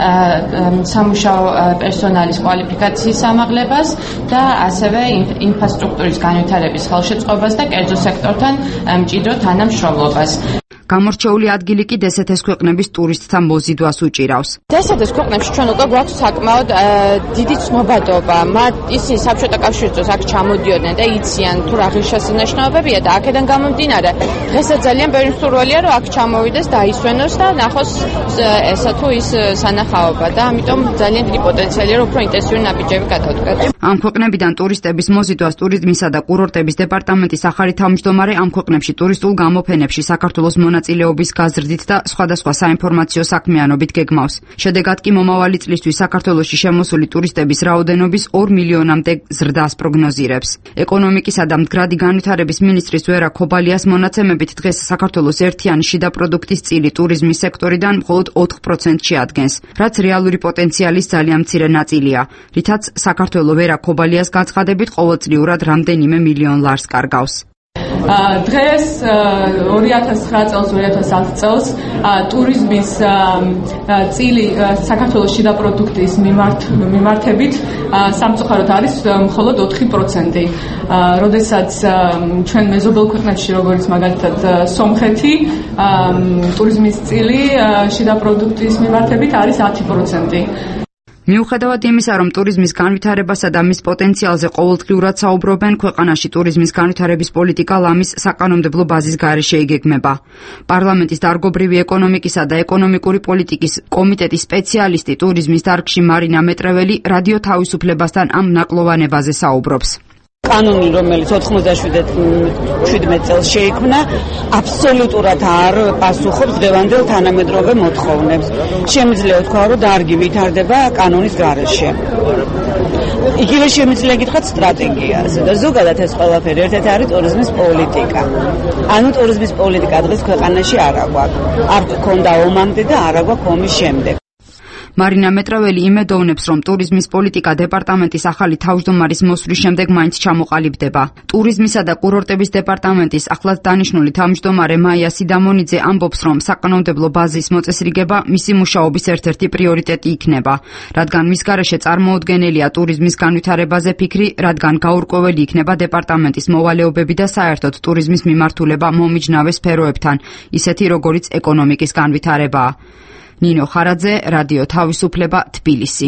სამუშაო პერსონალის კვალიფიკაციის ამაღლებას და ასევე ინფრასტრუქტურის განვითარების ხელშეწყობას და კერძო სექტორთან მჭიდრო თანამშრომლობას. გამორჩეული ადგილი კი დსთ-ს ქვეყნების ტურისტთა მოზიდვას უჭირავს. დსთ-ს ქვეყნებში ჩვენ უკვე გვაქვს საკმაოდ დიდი ცნობადობა. მათ ისინი საბჭოთა კავშირის დროს აქ ჩამოდიოდნენ და იციან თუ რა ღირსშესანიშნაობებია და აქედან გამომდინარე დღესაც ძალიან ბევრი მსურველია რომ აქ ჩამოვიდეს, დაისვენოს და ნახოს ესა თუ ის სანახაობა და ამიტომ ძალიან დიდი პოტენციალია რომ უფრო ინტენსიური ნაბიჯები გადავდგათ. ამ ქვეყნებიდან ტურისტების მოზიდვას ტურიზმისა და კურორტების დეპარტამენტის ახალი თავმჯდომარე ამ ქვეყნებში ტურისტულ გამოფენებში საქართველოს მონაწილეობის გაზრდით და სხვადასხვა საინფორმაციო საქმიანობით გეგმავს. შედეგად კი მომავალი წლისთვის საქართველოში შემოსული ტურისტების რაოდენობის ორ მილიონამდე ზრდას პროგნოზირებს. ეკონომიკისა და მდგრადი განვითარების მინისტრის ვერა ქობალიას მონაცემებით დღეს საქართველოს ერთიანი შიდა პროდუქტის წილი ტურიზმის სექტორიდან მხოლოდ ოთხ პროცენტს შეადგენს, რაც რეალური პოტენციალის ძალიან მცირე ნაწილია, რითაც საქართველო ვერა ქობალიას განცხადებით ყოველწლიურად რამდენიმე მილიონ ლარს კარგავს. დღეს ორი ათას ცხრა წელს ორი ათას ათი წელს ტურიზმის წილი საქართველოს შიდა პროდუქტის მიმართ მიმართებით სამწუხაროდ არის მხოლოდ ოთხი პროცენტი. როდესაც ჩვენ მეზობელ ქვეყნებში, როგორც მაგალითად სომხეთი, ტურიზმის წილი შიდა პროდუქტის მიმართებით არის ათი პროცენტი. მიუხედავად იმისა, რომ ტურიზმის განვითარებასა და მის პოტენციალზე ყოველდღიურად საუბრობენ, ქვეყანაში ტურიზმის განვითარების პოლიტიკა ლამის საკანონმდებლო ბაზის გარეშე იგეგმება. პარლამენტის დარგობრივი ეკონომიკისა და ეკონომიკური პოლიტიკის კომიტეტის სპეციალისტი ტურიზმის დარგში მარინა მეტრეველი რადიო თავისუფლებასთან ამ ნაკლოვანებაზე საუბრობს. კანონი, რომელიც ოთხმოცდაშვიდ წელს შეიქმნა, აბსოლუტურად არ პასუხობს დღევანდელ თანამედროვე მოთხოვნებს. შემიძლია ვთქვა, რომ დარგი ვითარდება კანონის გარეშე. იგივე შემიძლია გითხრათ სტრატეგიაზე და ზოგადად ეს ყველაფერი ერთ-ერთი არის ტურიზმის პოლიტიკა. ანუ ტურიზმის პოლიტიკა დღეს ქვეყანაში არ აქვს. არ გქონდა ომამდე და არ აქვს ომის შემდეგ. მარინა მეტრეველი იმედოვნებს, რომ ტურიზმის პოლიტიკა დეპარტამენტის ახალი თავმჯდომარის მოსვლის შემდეგ მაინც ჩამოყალიბდება. ტურიზმისა და კურორტების დეპარტამენტის ახლად დანიშნული თავმჯდომარე მაია სიდამონიძე ამბობს, რომ საკანონმდებლო ბაზის მოწესრიგება მისი მუშაობის ერთ-ერთი პრიორიტეტი იქნება, რადგან მის გარეშე წარმოუდგენელია ტურიზმის განვითარებაზე ფიქრი, რადგან გაურკვეველი იქნება დეპარტამენტის მოვალეობები და საერთოდ ტურიზმის მიმართულება მომიჯნავე სფეროებთან, ისეთი როგორიც ეკონომიკის განვითარებაა. ნინო ხარაძე, რადიო თავისუფლება, თბილისი.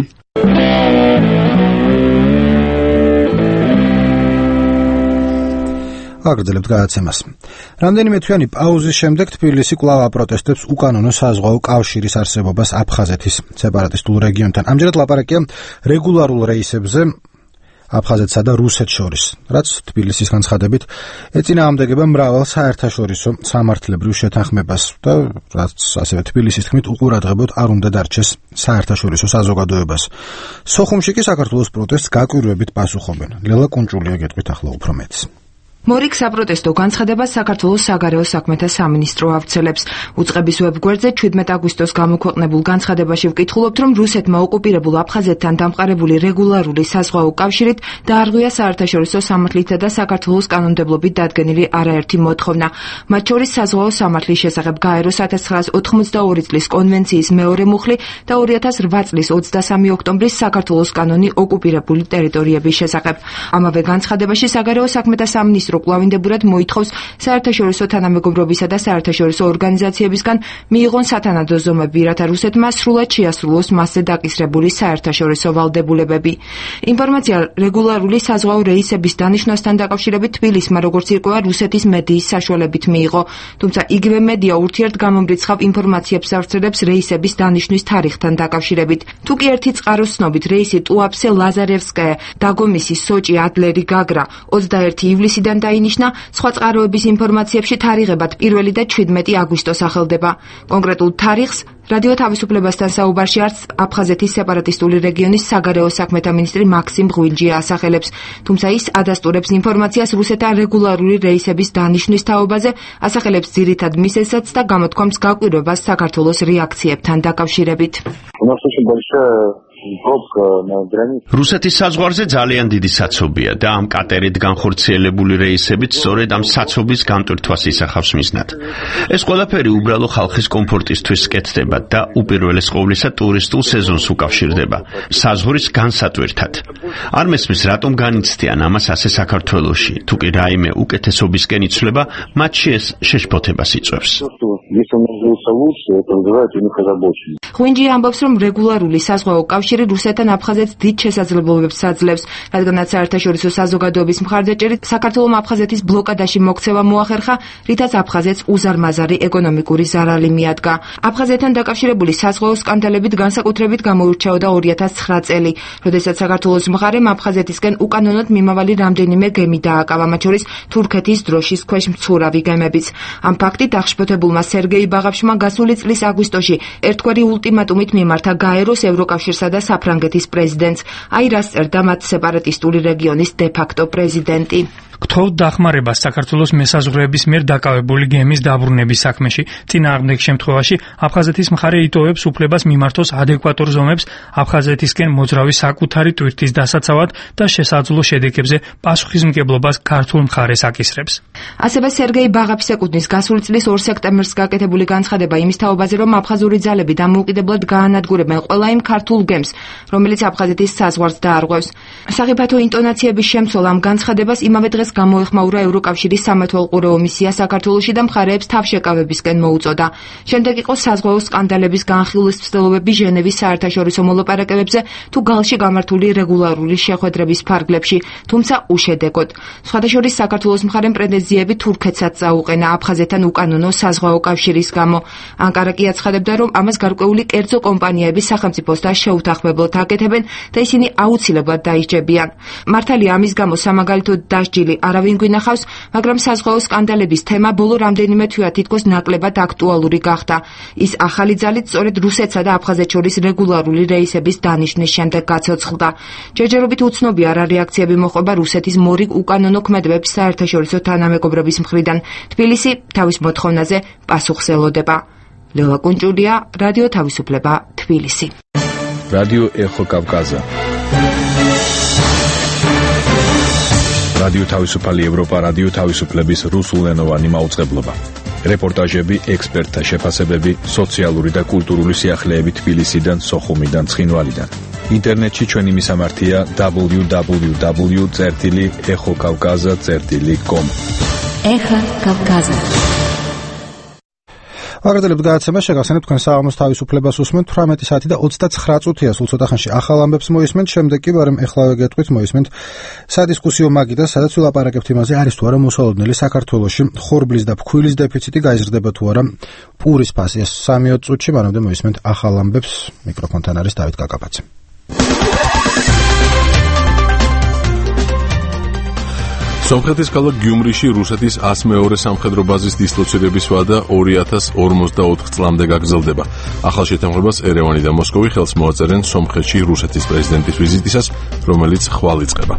აგრძელებთ გადაცემას. რამდენიმე თვიანი პაუზის შემდეგ თბილისი კვლავ აპროტესტებს უკანონო საზღვაო კავშირის არსებობას აფხაზეთის სეპარატისტულ რეგიონთან. ამჯერად ლაპარაკია რეგულარულ რეისებზე აფხაზეთსა და რუსეთს შორის, რაც თბილისის განცხადებით ეწინააღმდეგება მრავალ საერთაშორისო სამართლებრივ შეთანხმებას და რაც ასევე თბილისის თქმით უყურადღებოდ არ უნდა დარჩეს საერთაშორისო საზოგადოებას. სოხუმში კი საქართველოს პროტესტს გაკვირვებით პასუხობენ. ლელა კუნჭულია გეტყვით ახლა უფრო მეტს. მორიგ საპროტესტო განცხადებას საქართველოს საგარეო საქმეთა სამინისტრო ავრცელებს. უწყების ვებგვერდზე შვიდმეტ აგვისტოს გამოქვეყნებულ განცხადებაში ვკითხულობთ, რომ რუსეთმა ოკუპირებულ აფხაზეთთან დამყარებული რეგულარული საზღვაო კავშირით დაარღვია საერთაშორისო სამართლითა და საქართველოს კანონმდებლობით დადგენილი არაერთი მოთხოვნა. მათ შორის საზღვაო სამართლის შესახებ გაეროს ათას ცხრაას ოცდაორი წლის კონვენციის მეორე მუხლი და ორი ათას რვა წლის ოცდასამი ოქტომბრის საქართველოს კანონი ოკუპირებული ტერიტორიების შესახებ. ამავე განცხადებაში საგარეო საქმეთა სამინისტრო კლავინდებურად მოითხოვს საერთაშორისო თანამეგობრობისა და საერთაშორისო ორგანიზაციებისგან მიიღონ სათანადო ზომები, რათა რუსეთმა სრულად შეასრულოს მასზე დაკისრებული საერთაშორისო ვალდებულებები. ინფორმაცია რეგულარული საზღვაო რეისების დანიშვნასთან დაკავშირებით თბილისმა, როგორც ირკვევა, რუსეთის მედიის საშუალებით მიიღო, თუმცა იგივე მედია ურთიერთგამომრიცხავ ინფორმაციებს ავრცელებს რეისების დანიშვნის თარიღთან დაკავშირებით. თუ კი ერთი წყაროს ცნობით რეისი ტუაფსე ლაზარევსკაია, დაგომისი, სოჭი, ადლერი, გაგრა ოცდაერთი ივლისიდან დაინიშნა, სხვა წყაროების ინფორმაციებში თარიღებად პირველი და შვიდმეტი აგვისტოს ახელდება. კონკრეტულ თარიღს რადიო თავისუფლებასთან საუბარში არც აფხაზეთის სეპარატისტული რეგიონის საგარეო საქმეთა მინისტრი მაქსიმ ღვინჯია ასახელებს, თუმცა ის ადასტურებს ინფორმაციას რუსეთთან რეგულარული რეისების დანიშვნის თაობაზე, ასახელებს ძირითად მიზეზსაც და გამოთქვამს გაკვირვებას საქართველოს რეაქციებთან დაკავშირებით. რუსეთის საზღვარზე ძალიან დიდი საცობია და ამ კატერით განხორციელებული რეისებით სწორედ ამ საცობის განტვირთვას ისახავს მიზნად. ეს ყველაფერი უბრალო ხალხის კომფორტისთვის კეთდება და უპირველეს ყოვლისა ტურისტულ სეზონს უკავშირდება, საზღვრის განსატვირთად. არ მესმის რატომ განიცდიან ამას ასე საქართველოში, თუ კი რაიმე უკეთესობისკენ იცვლება, მათში ეს შეშფოთებას იწვევს. ღვინჯი ამბობს, რომ რეგულარული საზღვაო კავშირი რუსეთთან აფხაზეთს დიდ შესაძლებლობებს აძლევს, რადგანაც საერთაშორისო საზოგადოების მხარდაჭერით საქართველომ აფხაზეთის ბლოკადაში მოქცევა მოახერხა, რითაც აფხაზეთს უზარმაზარი ეკონომიკური ზარალი მიადგა. აფხაზეთთან დაკავშირებული საზღვაო სკანდალებით განსაკუთრებით გამოირჩეოდა ორი ათას ცხრა წელი, როდესაც საქართველოს მხარემ აფხაზეთისკენ უკანონოდ მიმავალი რამდენიმე გემი დააკავა, მათ შორის თურქეთის დროშის ქვეშ მცურავი გემებიც. ამ ფაქტით აღშფოთებულმა სერგეი ბაღაფშმა გასული წლის აგვისტოში ერთგვარი ულტიმატუმით მიმართა გაეროს, ევროკავშირსა და საფრანგეთის პრეზიდენტს. აი რას წერდა მათ სეპარატისტული რეგიონის დე-ფაქტო პრეზიდენტი. გთხოვთ დახმარებას საქართველოს მესაზღვრეების მიერ დაკავებული გემის დაბრუნების საქმეში. წინააღმდეგ შემთხვევაში აფხაზეთის მხარე იტოვებს უფლებას მიმართოს ადეკვატურ ზომებს აფხაზეთისკენ მოძრავი საკუთარი ტვირთის დასაცავად და შესაძლო შედეგებზე პასუხისმგებლობას ქართულ მხარეს აკისრებს. ასევე სერგეი ბაღაფის ეკუთვნის გასული წლის ორ სექტემბერს გაკეთებული განცხადება იმის თაობაზე, რომ აფხაზური ძალები დამოუკიდებლად გაანადგურებენ ყველა იმ ქართულ გემს, რომელიც აფხაზეთის საზღვარს დაარღვევს. სახიფათო ინტონაციების შემცველ ამ განცხადებას იმავე დღეს გამოეხმაურა ევროკავშირის სამეთვალყურეო მისია საქართველოში და მხარეებს თავშეკავებისკენ მოუწოდა. შემდეგ იყო საზღვაო სკანდალების განხილვის ცდილობები ჟენევის საერთაშორისო მოლაპარაკებებზე თუ გალში გამართული რეგულარული შეხვედრების ფარგლებში, თუმცა უშედეგოდ. სხვადასხვა საქართველოს მხარემ პრეტენზიები თურქეთსაც წაუყენა აფხაზეთთან უკანონო საზღვაო კავშირის გამო. ანკარა კი აცხადებდა, რომ ამას გარკვეული კერძო კომპანიების სახელმწიფოსთან შეუთანხმებლად აკეთებენ და ისინი აუცილებლად დაიჭებიან. მართალია ამის გამო სამაგალითოდ დასჯილი არავინ გვინახავს, მაგრამ საზღვაო სკანდალების თემა ბოლო რამდენიმე თვეა თითქოს ნაკლებად აქტუალური გახდა. ის ახალი ძალით სწორედ რუსეთსა და აფხაზეთს შორის რეგულარული რეისების დანიშვნის შემდეგ გაცოცხლდა. ჯერჯერობით უცნობია რა რეაქციები მოჰყვება რუსეთის მორიგ უკანონო ქმედებებს საერთაშორისო თანამეგობრობის მხრიდან. თბილისი თავის მოთხოვნაზე პასუხს ელოდება. ლელა კუნჭულია, რადიო თავისუფლება, თბილისი. რადიო ეხო კავკაზა. რადიო თავისუფალი ევროპა, რადიო თავისუფლების რუსულენოვანი მაუწყებლობა. რეპორტაჟები, ექსპერტთა შეფასებები, სოციალური და კულტურული სიახლეები თბილისიდან, სოხუმიდან, ცხინვალიდან. ინტერნეტში ჩვენი მისამართია დაბლიუ დაბლიუ დაბლიუ წერტილი ეხო კავკაზა წერტილი კომ. ეხა კავკაზა. აგრეთვე გადაცემა შეგახსენებთ თქვენ საღამოს თავისუფლებას უსმენთ თვრამეტი საათი და ოცდაცხრა წუთია, სულ ცოტა ხანში ახალ ამბებს მოისმენთ, შემდეგ კი ბარემ ეხლავე გეტყვით მოისმენთ სადისკუსიო მაგიდა, სადაც ვილაპარაკებთ იმაზე, არის თუ არა მოსალოდნელი საქართველოში ხორბლის და ფქვილის დეფიციტი, გაიზრდება თუ არა პურის ფასი. ეს სამი წუთში მანამდე მოისმენთ ახალ ამბებს. მიკროფონთან არის დავით კაკაბაძე. სომხეთის ქალაქ გიუმრიში რუსეთის ას მეორე სამხედრო ბაზის დისლოცირების ვადა ორი ათას ორმოცდაოთხ წლამდე გაგრძელდება. ახალ შეთანხმებას ერევანი და მოსკოვი ხელს მოაწერენ სომხეთში რუსეთის პრეზიდენტის ვიზიტისას, რომელიც ხვალ იწყება.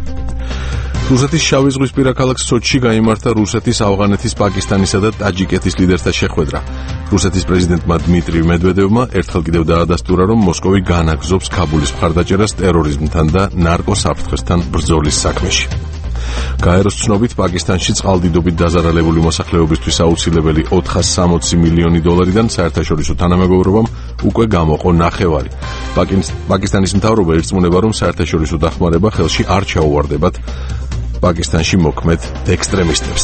რუსეთის შავი ზღვისპირა ქალაქ სოჩში გაიმართა რუსეთის, ავღანეთის, პაკისტანისა და ტაჯიკეთის ლიდერთა შეხვედრა. რუსეთის პრეზიდენტმა დმიტრი მედვედევმა ერთხელ კიდევ დაადასტურა, რომ მოსკოვი განაგზობს ქაბულის მხარდაჭერას ტერორიზმთან და ნარკოსაფრთხესთან ბრძოლის საქმეში. გაეროს ცნობით, პაკისტანში წყალდიდობით დაზარალებული მოსახლეობისთვის აუცილებელი ოთხასი სამოცი მილიონი დოლარიდან საერთაშორისო თანამეგობრობამ უკვე გამოყო ნახევარი. პაკისტანის მთავრობა ერწმუნება, რომ საერთაშორისო დახმარება ხელში არ ჩაუვარდებათ პაკისტანში მოქმედ ექსტრემისტებს.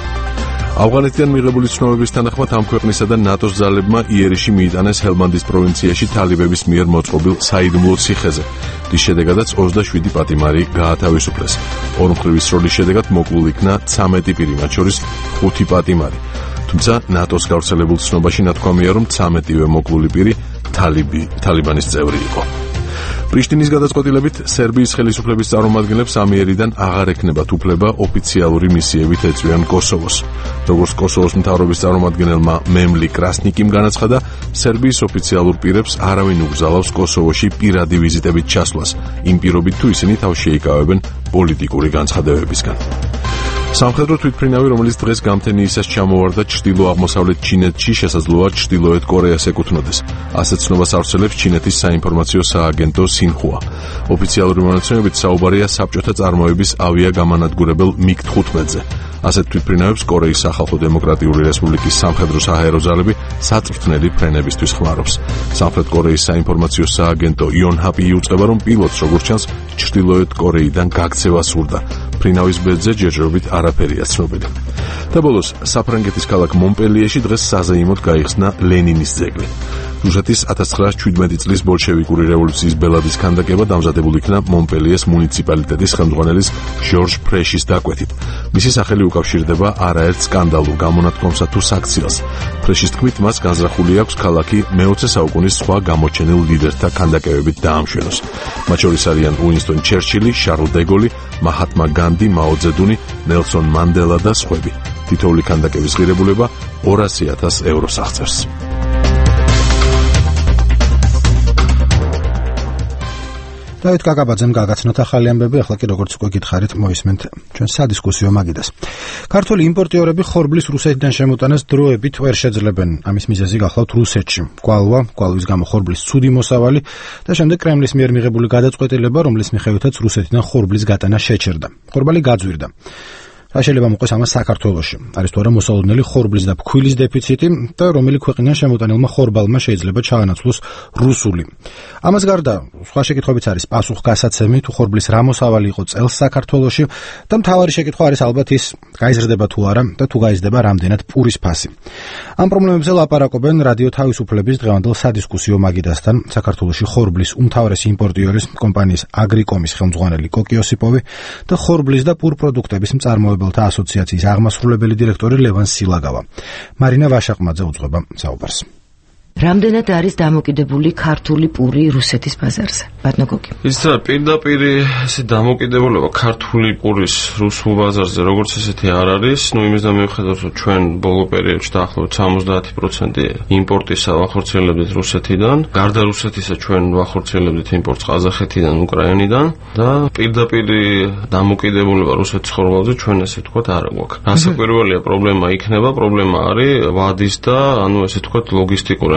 ავღანეთიდან მიღებული ცნობების თანახმად ამ ქვეყნისა და ნატოს ძალებმა იერიში მიიტანეს ჰელმანდის პროვინციაში თალიბების მიერ მოწყობილ საიდუმლო ციხეზე, რის შედეგადაც ოცდაშვიდი პატიმარი გაათავისუფლეს. ორმხრივი სროლის შედეგად მოკლულ იქნა ცამეტი პირი, მათ შორის ხუთი პატიმარი. თუმცა ნატოს გავრცელებულ ცნობაში ნათქვამია, რომ ცამეტივე მოკლული პირი თალიბი თალიბანის წევრი იყო. პრიშტინის გადაწყვეტილებით სერბიის ხელისუფლების წარმომადგენლებს ამიერიდან აღარ ექნებათ უფლება ოფიციალური მისიებით ეწვიან კოსოვოს. როგორც კოსოვოს მთავრობის წარმომადგენელმა მემლი კრასნიკიმ განაცხადა, სერბიის ოფიციალურ პირებს არავინ უგზავნავს კოსოვოში პირადი ვიზიტებით ჩასვლას, იმ პირობით თუ ისინი თავს შეიკავებენ პოლიტიკური განცხადებებისგან. სამხედრო თვითმფრინავი, რომელიც დღეს გამთენიისას ჩამოვარდა ჩრდილო-აღმოსავლეთ ჩინეთში, შესაძლოა ჩრდილოეთ კორეას ეკუთვნოდეს. ასეთ ცნობას ავრცელებს ჩინეთის საინფორმაციო სააგენტო სინხუა. ოფიციალური მონაცემებით საუბარია საბჭოთა წარმოების ავიაგამანადგურებელ მიგ თხუთმეტზე. ასეთ თვითმფრინავებს კორეის სახალხო დემოკრატიული რესპუბლიკის სამხედრო საჰაერო ძალები საწვრთნელი ფრენებისთვის ხმარობს. სამხრეთ კორეის საინფორმაციო სააგენტო იონჰაპი იუწყება, რომ პილოტს, როგორც ჩანს, ჩრდილოეთ კორეიდან გაქცევა სურდა. ფრინავის ბედზე ჯერჯერობით არაფერია ცნობილი. და ბოლოს, საფრანგეთის ქალაქ მონპელიეში დღეს საზეიმოდ გაიხსნა ლენინის ძეგლი. რუსეთის ათას ცხრაასი შვიდმეტი წლის ბოლშევიკური რევოლუციის ბელადის ქანდაკება დამზადებული იქნა მონპელიეს მუნიციპალიტეტის ხელმძღვანელის ჟორჟ ფრეშის დაკვეთით. მისი სახელი უკავშირდება არაერთ სკანდალურ გამონათქვამსა თუ საქციელს. ფრეშის თქმით, მას განზრახული აქვს ქალაქი მეოცე საუკუნის სხვა გამოჩენილ ლიდერთა ქანდაკებებით დაამშვენოს. მათ შორის არიან უინსტონ ჩერჩილი, შარლ დე გოლი, მაჰატმა განდი, მაო ძედუნი, ნელსონ მანდელა და სხვები. თითოეული ქანდაკების ღირებულება ორასი ათას ევროს აღწევს. დავით კაკაბაძემ გაგაცნოთ ახალი ამბები, ახლა კი როგორც უკვე გითხარით, მოისმენთ ჩვენ სადისკუსიო მაგიდას. ქართული იმპორტიორები ხორბლის რუსეთიდან შემოტანას დროებით ვერ შეძლებენ. ამის მიზეზი გახლავთ რუსეთში. კვალვა, კვალვის გამო ხორბლის ცუდი მოსავალი და შემდეგ კრემლის მიერ მიღებული გადაწყვეტილება, რომლის მიხედვითაც რუსეთიდან ხორბლის გატანა შეჩერდა. ხორბალი გაძვირდა. რა შეიძლება მოყოს ამას საქართველოში? არის თუ არა მოსალოდნელი ხორბლის და ფქვილის დეფიციტი და რომელი ქვეყნიდან შემოტანილმა ხორბალმა შეიძლება ჩაანაცვლოს რუსული. ამას გარდა სხვა შეკითხვებიც არის პასუხგასაცემი, თუ ხორბლის რა მოსავალი იყო წელს საქართველოში და მთავარი შეკითხვა არის ალბათ ის, გაიზრდება თუ არა და თუ გაიზრდება რამდენად პურის ფასი. ამ პრობლემებზე ლაპარაკობენ რადიო თავისუფლების დღევანდელ სადისკუსიო მაგიდასთან საქართველოში ხორბლის უმთავრესი იმპორტიორის კომპანიის აგრიკომის ხელმძღვანელი კოკი ოსიპოვი და ხორბლის და პურ პროდუქტების მწარმოებელი ასოციაციის აღმასრულებელი დირექტორი ლევან სილაგავა. მარინა ვაშაყმაძე უძღვება საუბარს. რამდენად არის დამოკიდებული ქართული პური რუსეთის ბაზარზე? ბატონო გოგი. ისა პირდაპირ ესე დამოკიდებულება ქართული პურის რუსულ ბაზარზე როგორც ესეთი არ არის, ну იმისდა მიუხედავად რომ ჩვენ ბოლო პერიოდში დაახლოებით სამოცდაათი პროცენტი იმპორტისა ვახორციელებდით რუსეთიდან, გარდა რუსეთისა ჩვენ ვახორციელებდით იმპორტს ყაზახეთიდან, უკრაინიდან და პირდაპირ დამოკიდებულება რუსეთის ხორბალზე ჩვენ ესე ვთქვათ არ გვაქვს. რასაკვირველია პრობლემა იქნება, პრობლემა არის ვადის და ანუ ესე ვთქვათ ლოგისტიკური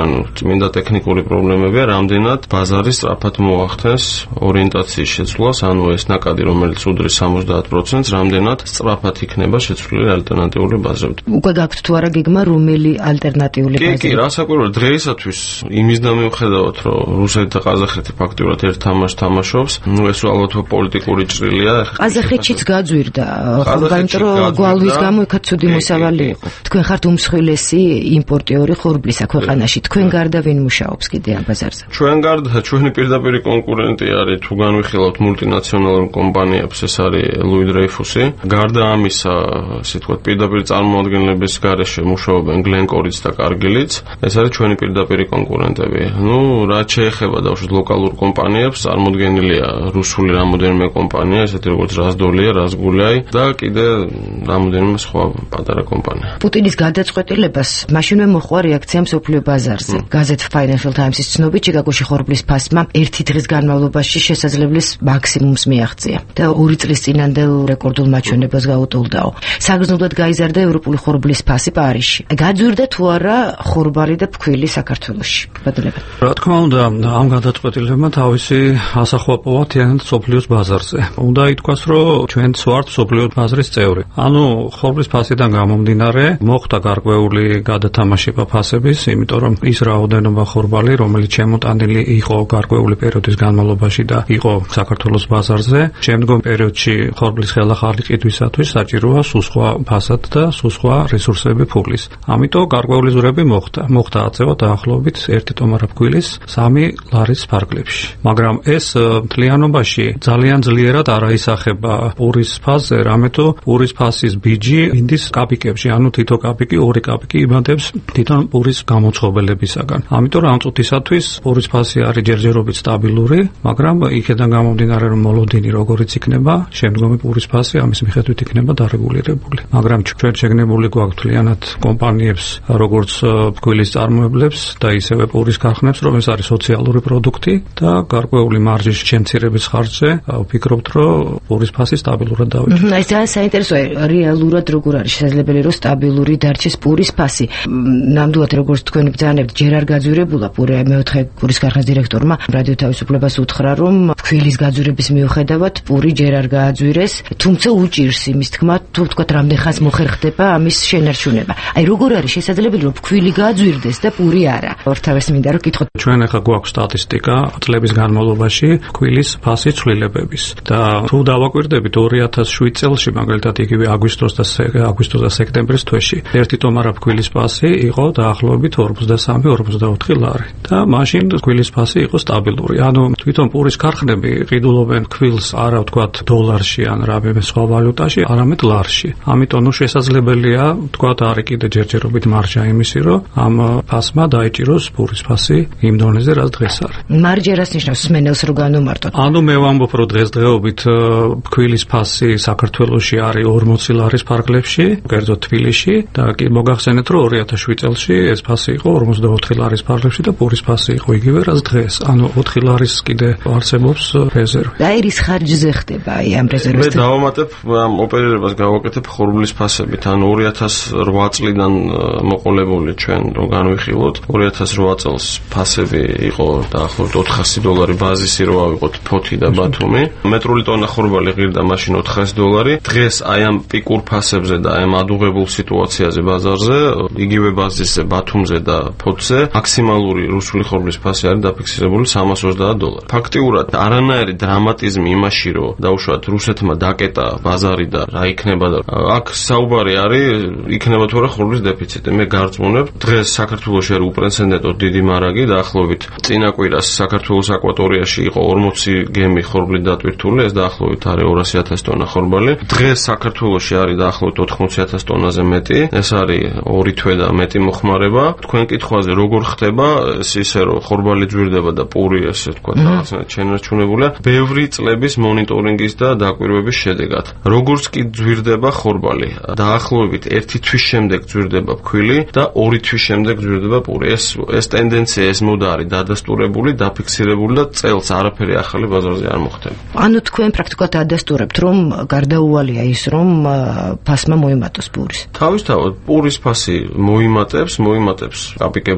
ანუ წმინდა ტექნიკური პრობლემებია, რამდენად ბაზარი სწრაფად მოახდენს ორიენტაციის შეცვლას, ანუ ეს ნაკადი, რომელიც უდრის სამოცდაათ პროცენტს, რამდენად სწრაფად იქნება შეცვლილი ალტერნატიული ბაზრები. უკვე გაქვთ თუ არა გეგმა რომელი ალტერნატიული ბაზარი? კი, კი, ბაზარი? რასაკვირველია, დღეისათვის იმისდა მიუხედავად, რომ რუსეთი და ყაზახეთი ფაქტიურად ერთ თამაშს თამაშობს, ნუ ეს ალბათ პოლიტიკური ჭრილია. ყაზახეთშიც გაძვირდა, ხო, იმიტომ რომ გვალვის გამო იქაც ცუდი მოსავალი იყო. თქვენ ხართ უმსხვილესი იმპორტიორი ხორბლისა ქვეყანაში. თქვენ გარდა ვინ მუშაობს კიდე ამ ბაზარზე? ჩვენ გარდა ჩვენი პირდაპირი კონკურენტი არის, თუ განვიხილავთ მულტინაციონალურ კომპანიებს, ეს არის ლუი დრეიფუსი. გარდა ამისა, ასე ვთქვათ, პირდაპირ წარმოადგენლების გარეშე მუშაობენ გლენკორიც და კარგილიც. ეს არის ჩვენი პირდაპირი კონკურენტები. ნუ რაც შეეხება დავუშვათ ლოკალურ კომპანიებს, წარმოდგენილია რუსული რამოდენიმე კომპანია, ესეთი როგორც რაზდოლია, რაზგულიაი და კიდე რამოდენიმე სხვა პატარა კომპანია. პუტინის გადაწყვეტილებას მაშინვე მოჰყვა რეაქცია მსოფლიო ბაზარზე. გაზეთ Financial Times-ის ცნობით, ჩიკაგოში ხორბლის ფასმა ერთი დღის განმავლობაში შესაძლებლის მაქსიმუმს მიაღწია და ორი წლის წინანდელ რეკორდულ მაჩვენებას გაუტოლდაო. საგრძნობლად გაიზარდა ევროპული ხორბლის ფასი პარიზში. გაძვირდა თუ არა ხორბალი და ფქვილი საქართველოში? ბადულებად. რა თქმა უნდა, ამ გადაწყვეტილებმა თავისი ასახვა პოვა თიანად მსოფლიოს ბაზარზე. უნდა ითქვას, რომ ჩვენც ვართ მსოფლიოს ბაზრის წევრი. ანუ ხორბლის ფასიდან გამომდინარე, მოხდა გარკვეული გადათამაშება ფასების, იმიტომ რომ ის რაოდენობა ხორბალი, რომელიც შემოტანილი იყო გარკვეული პერიოდის განმავლობაში და იყო საქართველოს ბაზარზე, შემდგომ პერიოდში ხორბლის ხელახალი ყიდვისათვის საჭიროა სულ სხვა ფასად და სულ სხვა რესურსები ფულის. ამიტომ გარკვეული ზურები მოხდა. მოხდა აწევა დაახლოებით ერთი ტომარა ფქვილის სამი ლარის ფარგლებში. მაგრამ ეს მთლიანობაში ძალიან ძლიერად არაისახება პურის ფასზე, რამეთო პურის ფასის ბიჯი ინდის კაპიკებში, ანუ თითო კაპიკი, ორი კაპიკი იბადებს თვითონ პურის გამოცხობელებისაგან. ამიტომ ამ წუთისათვის პურის ფასი არის ჯერჯერობით სტაბილური, მაგრამ იქედან გამომდინარე, რომ მოლოდინი როგორიც იქნება, შემდგომი პურის ფასი ამის მიხედვით იქნება დარეგულირებული. მაგრამ ჩვენ შეგნებული გვაქვს მთლიანად კომპანიებს, როგორც ფქვილის წარმოებლებს და ისევე პურის ქარხნებს, რომ ეს არის სოციალური პროდუქტი და გარკვეული მარჟის შემცირების ხარჯზე ვფიქრობთ, რომ პურის ფასი სტაბილურად დავიჭიროთ. ეს ძალიან საინტერესოა, რეალურად როგორ არის შესაძლებელი, რომ სტაბილური დარჩეს პურის ფასი. ნამდვილად როგორც თქვენ ბრძანებთ, ჯერ არ გაძვირებულა პური, მეოთხე პურის ქარხნის დირექტორმა რადიო თავისუფლებას უთხრა, რომ ფქვილის გაძვირების მიუხედავად პური ჯერ არ გააძვირეს, თუმცა უჭირს იმის თქმა, თუ ვთქვათ, რამდენ ხანს მოხერხდება ამის შენარჩუნება. აი როგორ არის შესაძლებელი, რომ ფქვილი გააძვირდეს და პური არა? ორთავეს მინდა რომ კითხოთ. ჩვენ ახლა გვაქვს სტატისტიკა წლების განმავლობაში ფქვილის ფასის ცვლილებების და თუ დავაკვირდებით ორი ათას შვიდ წელში, მაგალითად იგივე აგვისტოს და აგვისტოს და სექტემბრის თვეში ერთი ტომარა ფქვილის ფასი იყო დაახლოებით ორმოცდასამი ორმოცდაოთხი ლარი და მაშინ ფქვილის ფასი იყო სტაბილური. ანუ თვითონ პურის ქარხნები ყიდულობენ ფქვილს არა ვთქვათ დოლარში ან რამე სხვა ვალუტაში, არამედ ლარში. ამიტომ ნუ შესაძლებელია ვთქვათ არის კიდე ჯერჯერობით მარჟა იმისი, რომ ამ ფასმა დაიჭიროს პურის ფასი იმ დონეზე, რაც დღეს არის. მარჯა რას ნიშნავს სმენელს რო განუმარტოთ? ანუ მე ვამბობ, რომ დღესდღეობით ფქვილის ფასი საქართველოში არის ორმოცი ლარის ფარგლებში, კერძოდ თბილისში და კი მოგახსენეთ, რომ ორი ათას შვიდ წელში ეს ფასი იყო ორმოცდაოთხი ლარის ფარგლებში და პურის ფასი იყო იგივე, რაც დღეს. ანუ ოთხი ლარის კიდე არსებობს რეზერვი. და ის ხარჯზე ხდება აი ამ რეზერვის. მე დავამატებ ამ ოპერირებას გავაკეთებ ხორბლის ფასებით. ანუ ორი ათას რვა წლიდან მოყოლებული ჩვენ რო განვიხილოთ, ორი ათას რვა წელს ფასები იყო დაახლოებით ოთხასი დოლარი ბაზისი რო ავიღოთ ფოთი და ბათუმი. მეტრული ტონა ხორბალი ღირდა მაშინ ოთხასი დოლარი. დღეს აი ამ პიკურ ფასებზე და აი ამ ადუღებულ სიტუაციაზე ბაზარზე, იგივე ბაზისზე ბათუმზე და ფოთზე მაქსიმალური რუსული ხორბლის ფასი არის დაფიქსირებული სამას ოცდაათ დოლარი. ფაქტიურად არანაირი დრამატიზმი იმაში, რომ დაუშვათ რუსეთმა დაკეტა ბაზარი და რა იქნება და აქ საუბარი არის, იქნება თუ არა ხორბლის დეფიციტი. მე გარწმუნებ, დღეს საქართველოში არის უპრეცედენტო დიდი მარაგი, დაახლოებით წინა კვირას საქართველოს აკვატორიაში იყო ორმოცი გემი ხორბლით დატვირთული, ეს დაახლოებით არის ორასი ათასი ტონა ხორბალი. დღეს საქართველოში არის დაახლოებით ოთხმოცი ათასი ტონაზე მეტი, ეს არის ორი თვე და მეტი მოხმარება. თქვენ კითხვაზე როგორ ხდება, ეს ისე რომ ხორბალი ძვირდება და პური ესე თქვა რაღაცნაირად შენარჩუნებულია, ბევრი წლების მონიტორინგის და დაკვირვების შედეგად. როგორც კი ძვირდება ხორბალი, დაახლოებით ერთი თვის შემდეგ ძვირდება ფქვილი და ორი თვის შემდეგ ძვირდება პური. ეს ეს ტენდენცია, ეს მოდა არის დადასტურებული, დაფიქსირებული და წელს არაფერი ახალი ბაზარზე არ მოხდება. ანუ თქვენ პრაქტიკულად ადასტურებთ, რომ გარდაუვალია ის, რომ ფასმა მოიმატოს პურის. თავისთავად პურის ფასი მოიმატებს, მოიმატებს კაპიკებს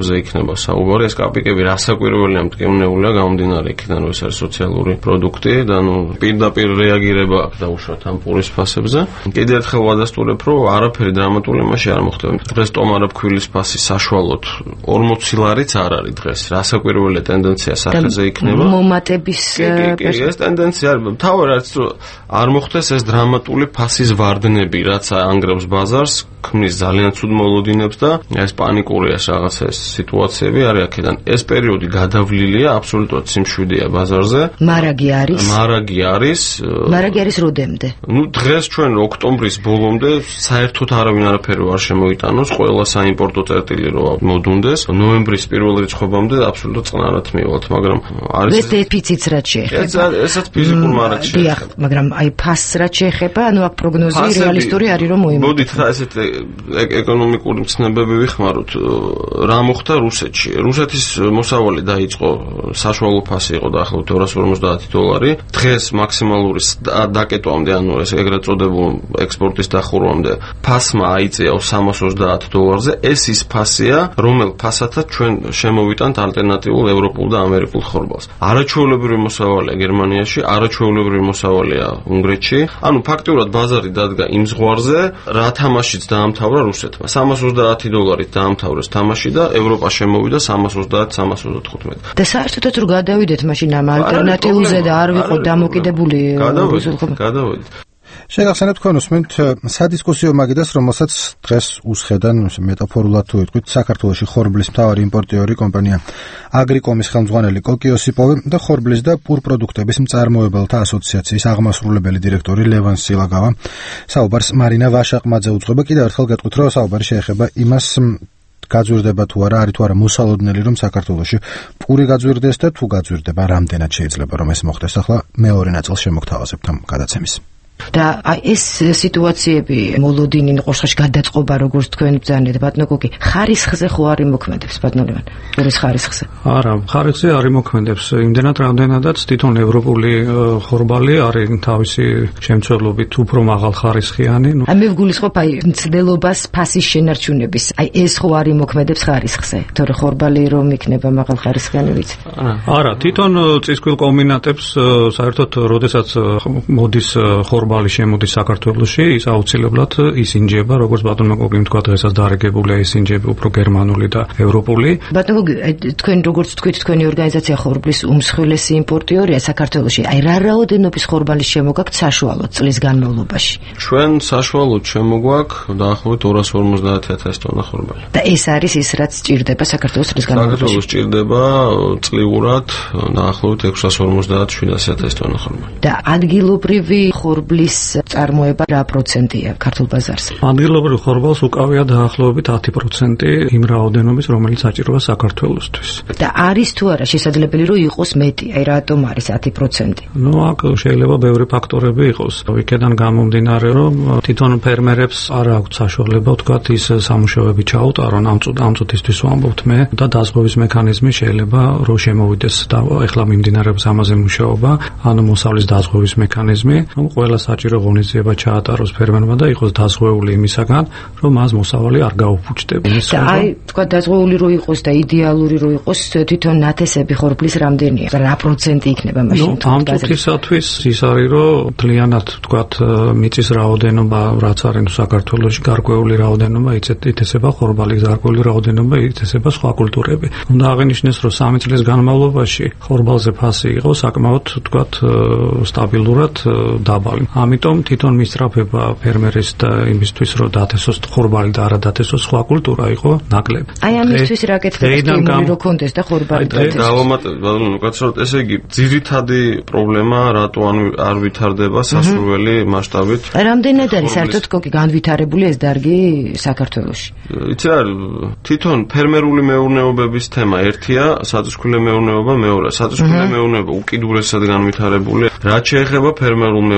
კაპიკებზე იქნება საუბარი. ეს კაპიკები რასაკვირველია მტკივნეულია გამომდინარე იქიდან, რომ ეს არის სოციალური პროდუქტი და ნუ პირდაპირ რეაგირება აქვს დაუშვათ ამ პურის ფასებზე. კიდევ ერთხელ ვადასტურებ, რომ არაფერი დრამატული მასში არ მოხდება. დღეს ტომარა ფქვილის ფასი საშუალოდ ორმოცი ლარიც არ არის დღეს. რასაკვირველია ტენდენცია სახეზე იქნება. მომატების ეს ტენდენცია არის. თავი რაც არ მოხდეს ეს დრამატული ფასის ვარდნები, რაც ანგრევს ბაზარს, ქმნის ძალიან ცუდ მოლოდინებს და ეს პანიკური ეს რაღაც ეს სიტუაციები არის აქედან. ეს პერიოდი გადავლილია, აბსოლუტურად სიმშვიდეა ბაზარზე. მარაგი არის. მარაგი არის. მარაგი არის როდემდე? ნუ დღეს ჩვენ ოქტომბრის ბოლომდე საერთოდ არავინ არაფერი არ შემოიტანოს, ყველა საიმპორტო წერტილი რო მოდუნდეს. ნოემბრის პირველ რიცხვებამდე აბსოლუტურად წყნარად მივალთ, მაგრამ არის ეს დეფიციტს რაც შეეხება. ესაც ფიზიკურ მარაგს შეეხება. მაგრამ აი ფასს რაც შეეხება, ანუ აქ პროგნოზი რეალისტური არის რომ მოიმოწოს. მოდით რა ესეთ ეკონომიკური მცნებები ვიხმაროთ. რა მოხდა რუსეთში? რუსეთის მოსავალი დაიწყო, საშუალო ფასი იყო დაახლოებით ორას ორმოცდაათი დოლარი. დღეს მაქსიმალური დაკეტვამდე, ანუ ეს ეგრეთ წოდებულ ექსპორტის დახურვამდე ფასმა აიწია სამას ოცდაათ დოლარზე. ეს ის ფასია, რომელ ფასათაც ჩვენ შემოვიტანთ ალტერნატიულ ევროპულ და ამერიკულ ხორბალს. არაჩვეულებრივი მოსავალია გერმანიაში, არაჩვეულებრივი მოსავალია უნგრეთში. ანუ ფაქტიურად ბაზარი დადგა იმ ზღვარზე, რა თამაშიც დაამთავრა რუსეთმა. სამას ოცდაათი დოლარით დაამთავრეს თამაში და ევროპა შემოვიდა სამას ოცდაათ სამას ოცდათხუთმეტ. და საერთოდაც რო გადავიდეთ მაშინ ამ ალტერნატიულზე და არ ვიყოთ დამოკიდებული გადავიდეთ, გადავიდეთ. შეგახსენებთ თქვენ უსმენთ სადისკუსიო მაგიდას, რომელსაც დღეს უსხედან მეტაფორულად თუ იტყვით საქართველოში ხორბლის მთავარი იმპორტიორი კომპანია აგრიკომის ხელმძღვანელი კოკი ოსიპოვი და ხორბლის და პურ პროდუქტების მწარმოებელთა ასოციაციის აღმასრულებელი დირექტორი ლევან სილაგავა. საუბარს მარინა ვაშაყმაძე უძღვება. კიდევ ერთხელ გეტყვით, რომ საუბარი შეეხება იმას, გაძვირდება თუ არა, არის თუ არა მოსალოდნელი, რომ საქართველოში პური გაძვირდეს და თუ გაძვირდება, რამდენად შეიძლება რომ ეს მოხდეს. ახლა მეორე ნაწილს შემოგთავაზებთ ამ გადაცემის. და აი ეს სიტუაციები მოლოდინი ყოშაში გადაწყობა როგორც თქვენ ბრძანეთ ბატონო კოკი ხარისხზე ხო არ იმოქმედებს ბატონო ლევან პურის ხარისხზე არა ხარისხზე არ იმოქმედებს იმდენად რამდენადაც თვითონ ევროპული ხორბალი არის თავისი შემცველობით უფრო მაღალ ხარისხიანი აი მე ვგულისხმობ აი მცდელობას ფასის შენარჩუნების აი ეს ხო არ იმოქმედებს ხარისხზე თორე ხორბალი რომ იქნება მაღალ ხარისხიანი ვიცი არა თვითონ წისქვილ კომბინატებს საერთოდ როდესაც მოდის ხორბალი ბალი შემოდის საქართველოში, ის აუცილებლად ისინჯება, როგორც ბატონმა კოკიმ თქვა, დღესაც დარეგებულია ისინჯები უფრო გერმანული და ევროპული. ბატონო კოკი, თქვენ როგორც თქვით, თქვენი ორგანიზაცია ხორბლის უმსხვილესი იმპორტიორია საქართველოში. აი რა რაოდენობის ხორბალის შემოგაქვთ საშუალოდ წლის განმავლობაში? ჩვენ საშუალოდ შემოგვაქვს დაახლოებით ორას ორმოცდაათი ათასი ტონა ხორბალი. და ეს არის ის, რაც სჭირდება საქართველოს წლის განმავლობაში. საქართველოს სჭირდება წლიურად დაახლოებით ექვსას ორმოცდაათ შვიდასი ათასი ტონა ხორბალი. და ადგილობრივი ხორბლის წარმოება რა პროცენტია ქართულ ბაზარზე? ადგილობრივ ხორბალს უკავია დაახლოებით ათი პროცენტი იმ რაოდენობის, რომელიც საჭიროა საქართველოსთვის. და არის თუ არა შესაძლებელი რომ იყოს მეტი? აი რატომ არის ათი პროცენტი? ნუ აქ შეიძლება ბევრი ფაქტორები იყოს. იქედან გამომდინარე, რომ თვითონ ფერმერებს არ აქვთ საშუალება ვთქვათ ის სამუშაოები ჩაუტარონ ამ ამ წუთისთვის ვამბობთ მე და დაზღვევის მექანიზმი შეიძლება რომ შემოვიდეს და ეხლა მიმდინარეობს ამაზე მუშაობა, ანუ მოსავლის დაზღვევის მექანიზმი, რომ ყველა საჭირო ღონისძიება ჩაატაროს ფერმერმა და იყოს დაზღვეული იმისაგან, რომ მას მოსავალი არ გაუფუჭდება. და აი, თქვა დაზღვეული რო იყოს და იდეალური რო იყოს, თვითონ ნათესები ხორბლის რამდენია? რა პროცენტი იქნება მაშინ? ნუ ამ წუთისათვის ის არის, რომ მთლიანად ვთქვათ მიწის რაოდენობა რაც არის საქართველოში, გარკვეული რაოდენობა იცესება ხორბალის, გარკვეული რაოდენობა იცესება სხვა კულტურები. უნდა აღინიშნოს, რომ სამი წლის განმავლობაში ხორბალზე ფასი იყო საკმაოდ ვთქვათ სტაბილურად დაბალი. ამიტომ თვითონ მისწრაფება ფერმერის და იმისთვის რომ დათესოს ხორბალი და არა დათესოს სხვა კულტურა იყო ნაკლები. აი ამისთვის რა კეთდება რომ კონდეს და ხორბალი დათესოს. დავამატებ ბატონო კაცროთ, ესე იგი ძირითადი პრობლემა რატო არ ვითარდება სასურველი მასშტაბით? რამდენად არის საერთოდ კოკი განვითარებული ეს დარგი საქართველოში? იცი რა თვითონ ფერმერული მეურნეობების თემა ერთია, საწისქვილე მეურნეობა მეორეა. საწისქვილე მეურნეობა უკიდურესად განვითარებულია. რაც შეეხება ფერმერულ მეურნეობებს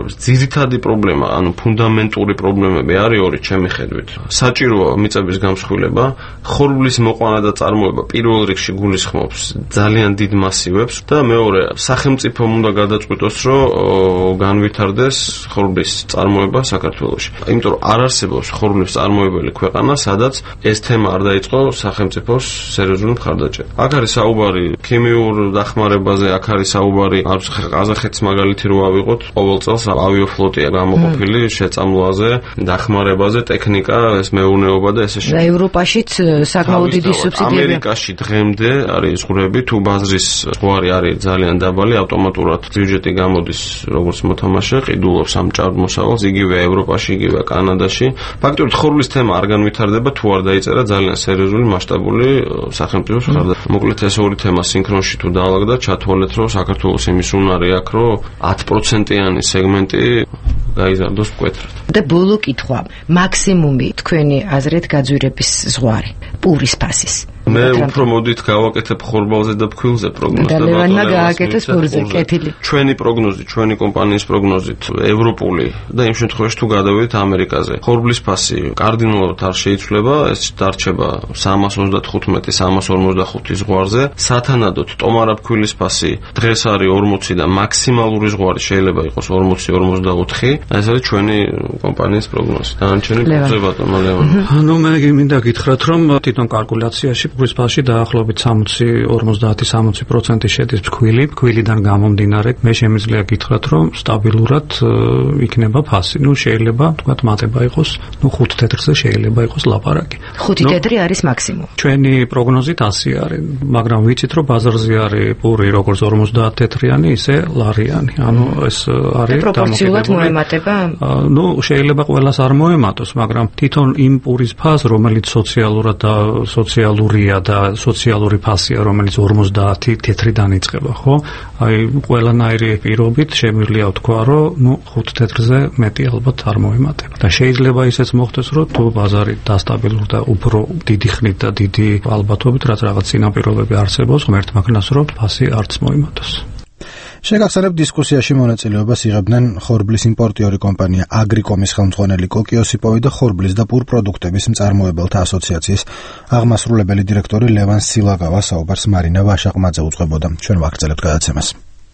ძირითადი პრობლემა, ანუ ფუნდამენტური პრობლემები არის ორი ჩემი ხედვით. საჭიროა მიწების გამსხვილება, ხორბლის მოყვანა და წარმოება პირველ რიგში გულისხმობს ძალიან დიდ მასივებს და მეორე, სახელმწიფომ უნდა გადაწყვიტოს, რომ განვითარდეს ხორბლის წარმოება საქართველოში. იმიტომ რომ არ არსებობს ხორბლის წარმოებელი ქვეყანა, სადაც ეს თემა არ დაიწყო სახელმწიფოს სერიოზული მხარდაჭერა. აქ არის საუბარი ქიმიურ დახმარებაზე, აქ არის საუბარი ყაზახეთის მაგალითი რო ავიღოთ, ყოველ წელს ავიაფლოტია გამოყოფილი შეწამლაზე, დახმარებაზე, ტექნიკა, ეს მეურნეობა და ესე შემდეგ. და ევროპაშიც საკმაოდ დიდი სუბსიდიები. ამერიკაში დღემდე არის ზღვრები, თუ ბაზრის ზღვარი არის ძალიან დაბალი, ავტომატურად ბიუჯეტი გამოდის როგორც მოთამაშე, ყიდულობს ამ ჭარბმოსავალს, იგივე ევროპაში, იგივე კანადაში. ფაქტობრივად ხორბლის თემა არ განვითარდება, თუ არ დაიწერა ძალიან სერიოზული მასშტაბური სახელმწიფოს მხარდაჭერა. მოკლედ ეს ორი თემა სინქრონში თუ დაალაგდა, ჩათვალეთ, რომ საქართველოს იმის უნარი აქვს, რომ ათი პროცენტიანი სეგმენტი გაიზარდოს მკვეთრად. და ბოლო კითხვა, მაქსიმუმი თქვენი აზრით გაძვირების ზღვარი, პურის ფასის. მე უფრო მოდით გავაკეთებ ხორბალზე და ფქვილზე პროგნოზს და ლევანმა გააკეთეს პურზე კეთილი. ჩვენი პროგნოზი, ჩვენი კომპანიის პროგნოზით ევროპული და იმ შემთხვევაში თუ გადავიდეთ ამერიკაზე. ხორბლის ფასი კარდინალურად არ შეიცვლება, ეს დარჩება სამას ოცდათხუთმეტი სამას ორმოცდახუთი ზღვარზე. სათანადოდ ტომარა-ფქვილის ფასი დღეს არის ორმოცი და მაქსიმალური ზღვარი შეიძლება იყოს ორმოცი ორმოცდაოთხი. ეს არის ჩვენი კომპანიის პროგნოზი. დანარჩენი ფუძე ბატონო ლევან. ანუ მე მინდა გითხრათ, რომ თვითონ კალკულაციაში ფქვილის ფასში დაახლოებით სამოცი ორმოცდაათი სამოცი პროცენტი შედის ფქვილი, ფქვილიდან გამომდინარე, მე შემიძლია გითხრათ, რომ სტაბილურად იქნება ფასი. ნუ შეიძლება თქვათ მატება იყოს, ნუ ხუთ თეთრზე შეიძლება იყოს ლაპარაკი. ხუთი თეთრი არის მაქსიმუმი. ჩვენი პროგნოზით ასი არის, მაგრამ ვიცით, რომ ბაზარზე არის პური როგორც ორმოცდაათი თეთრიანი, ისე ლარიანი. ანუ ეს არის პროპორციულად მოემატება? ნუ შეიძლება ყველას არ მოემატოს, მაგრამ თვითონ იმ პურის ფასს, რომელიც სოციალურად და სოციალურია და სოციალური ფასია, რომელიც ორმოცდაათი თეთრიდან იწყება, ხო? აი ყველანაირი პირობით შემიძლია ვთქვა, რომ ნუ ხუთ თეთრზე მეტი ალბათ არ მოემატება. და შეიძლება ისეც მოხდეს, რომ თუ ბაზარი დასტაბილურდა უფრო დიდი ხნით და დიდი ალბათობით, რაც რაღაც წინაპირობები არსებობს, ღმერთ მაგნას, რომ ფასი არც მოიმატოს. შეგახსენებთ, დისკუსიაში მონაწილეობას იღებდნენ ხორბლის იმპორტიორი კომპანია აგრიკომის ხელმძღვანელი კოკი ოსიპოვი და ხორბლის და პურ პროდუქტების მწარმოებელთა ასოციაციის აღმასრულებელი დირექტორი ლევან სილაგავა. საუბარს მარინა ვაშაყმაძე უძღვებოდა. ჩვენ ვაგრძელებთ გადაცემას.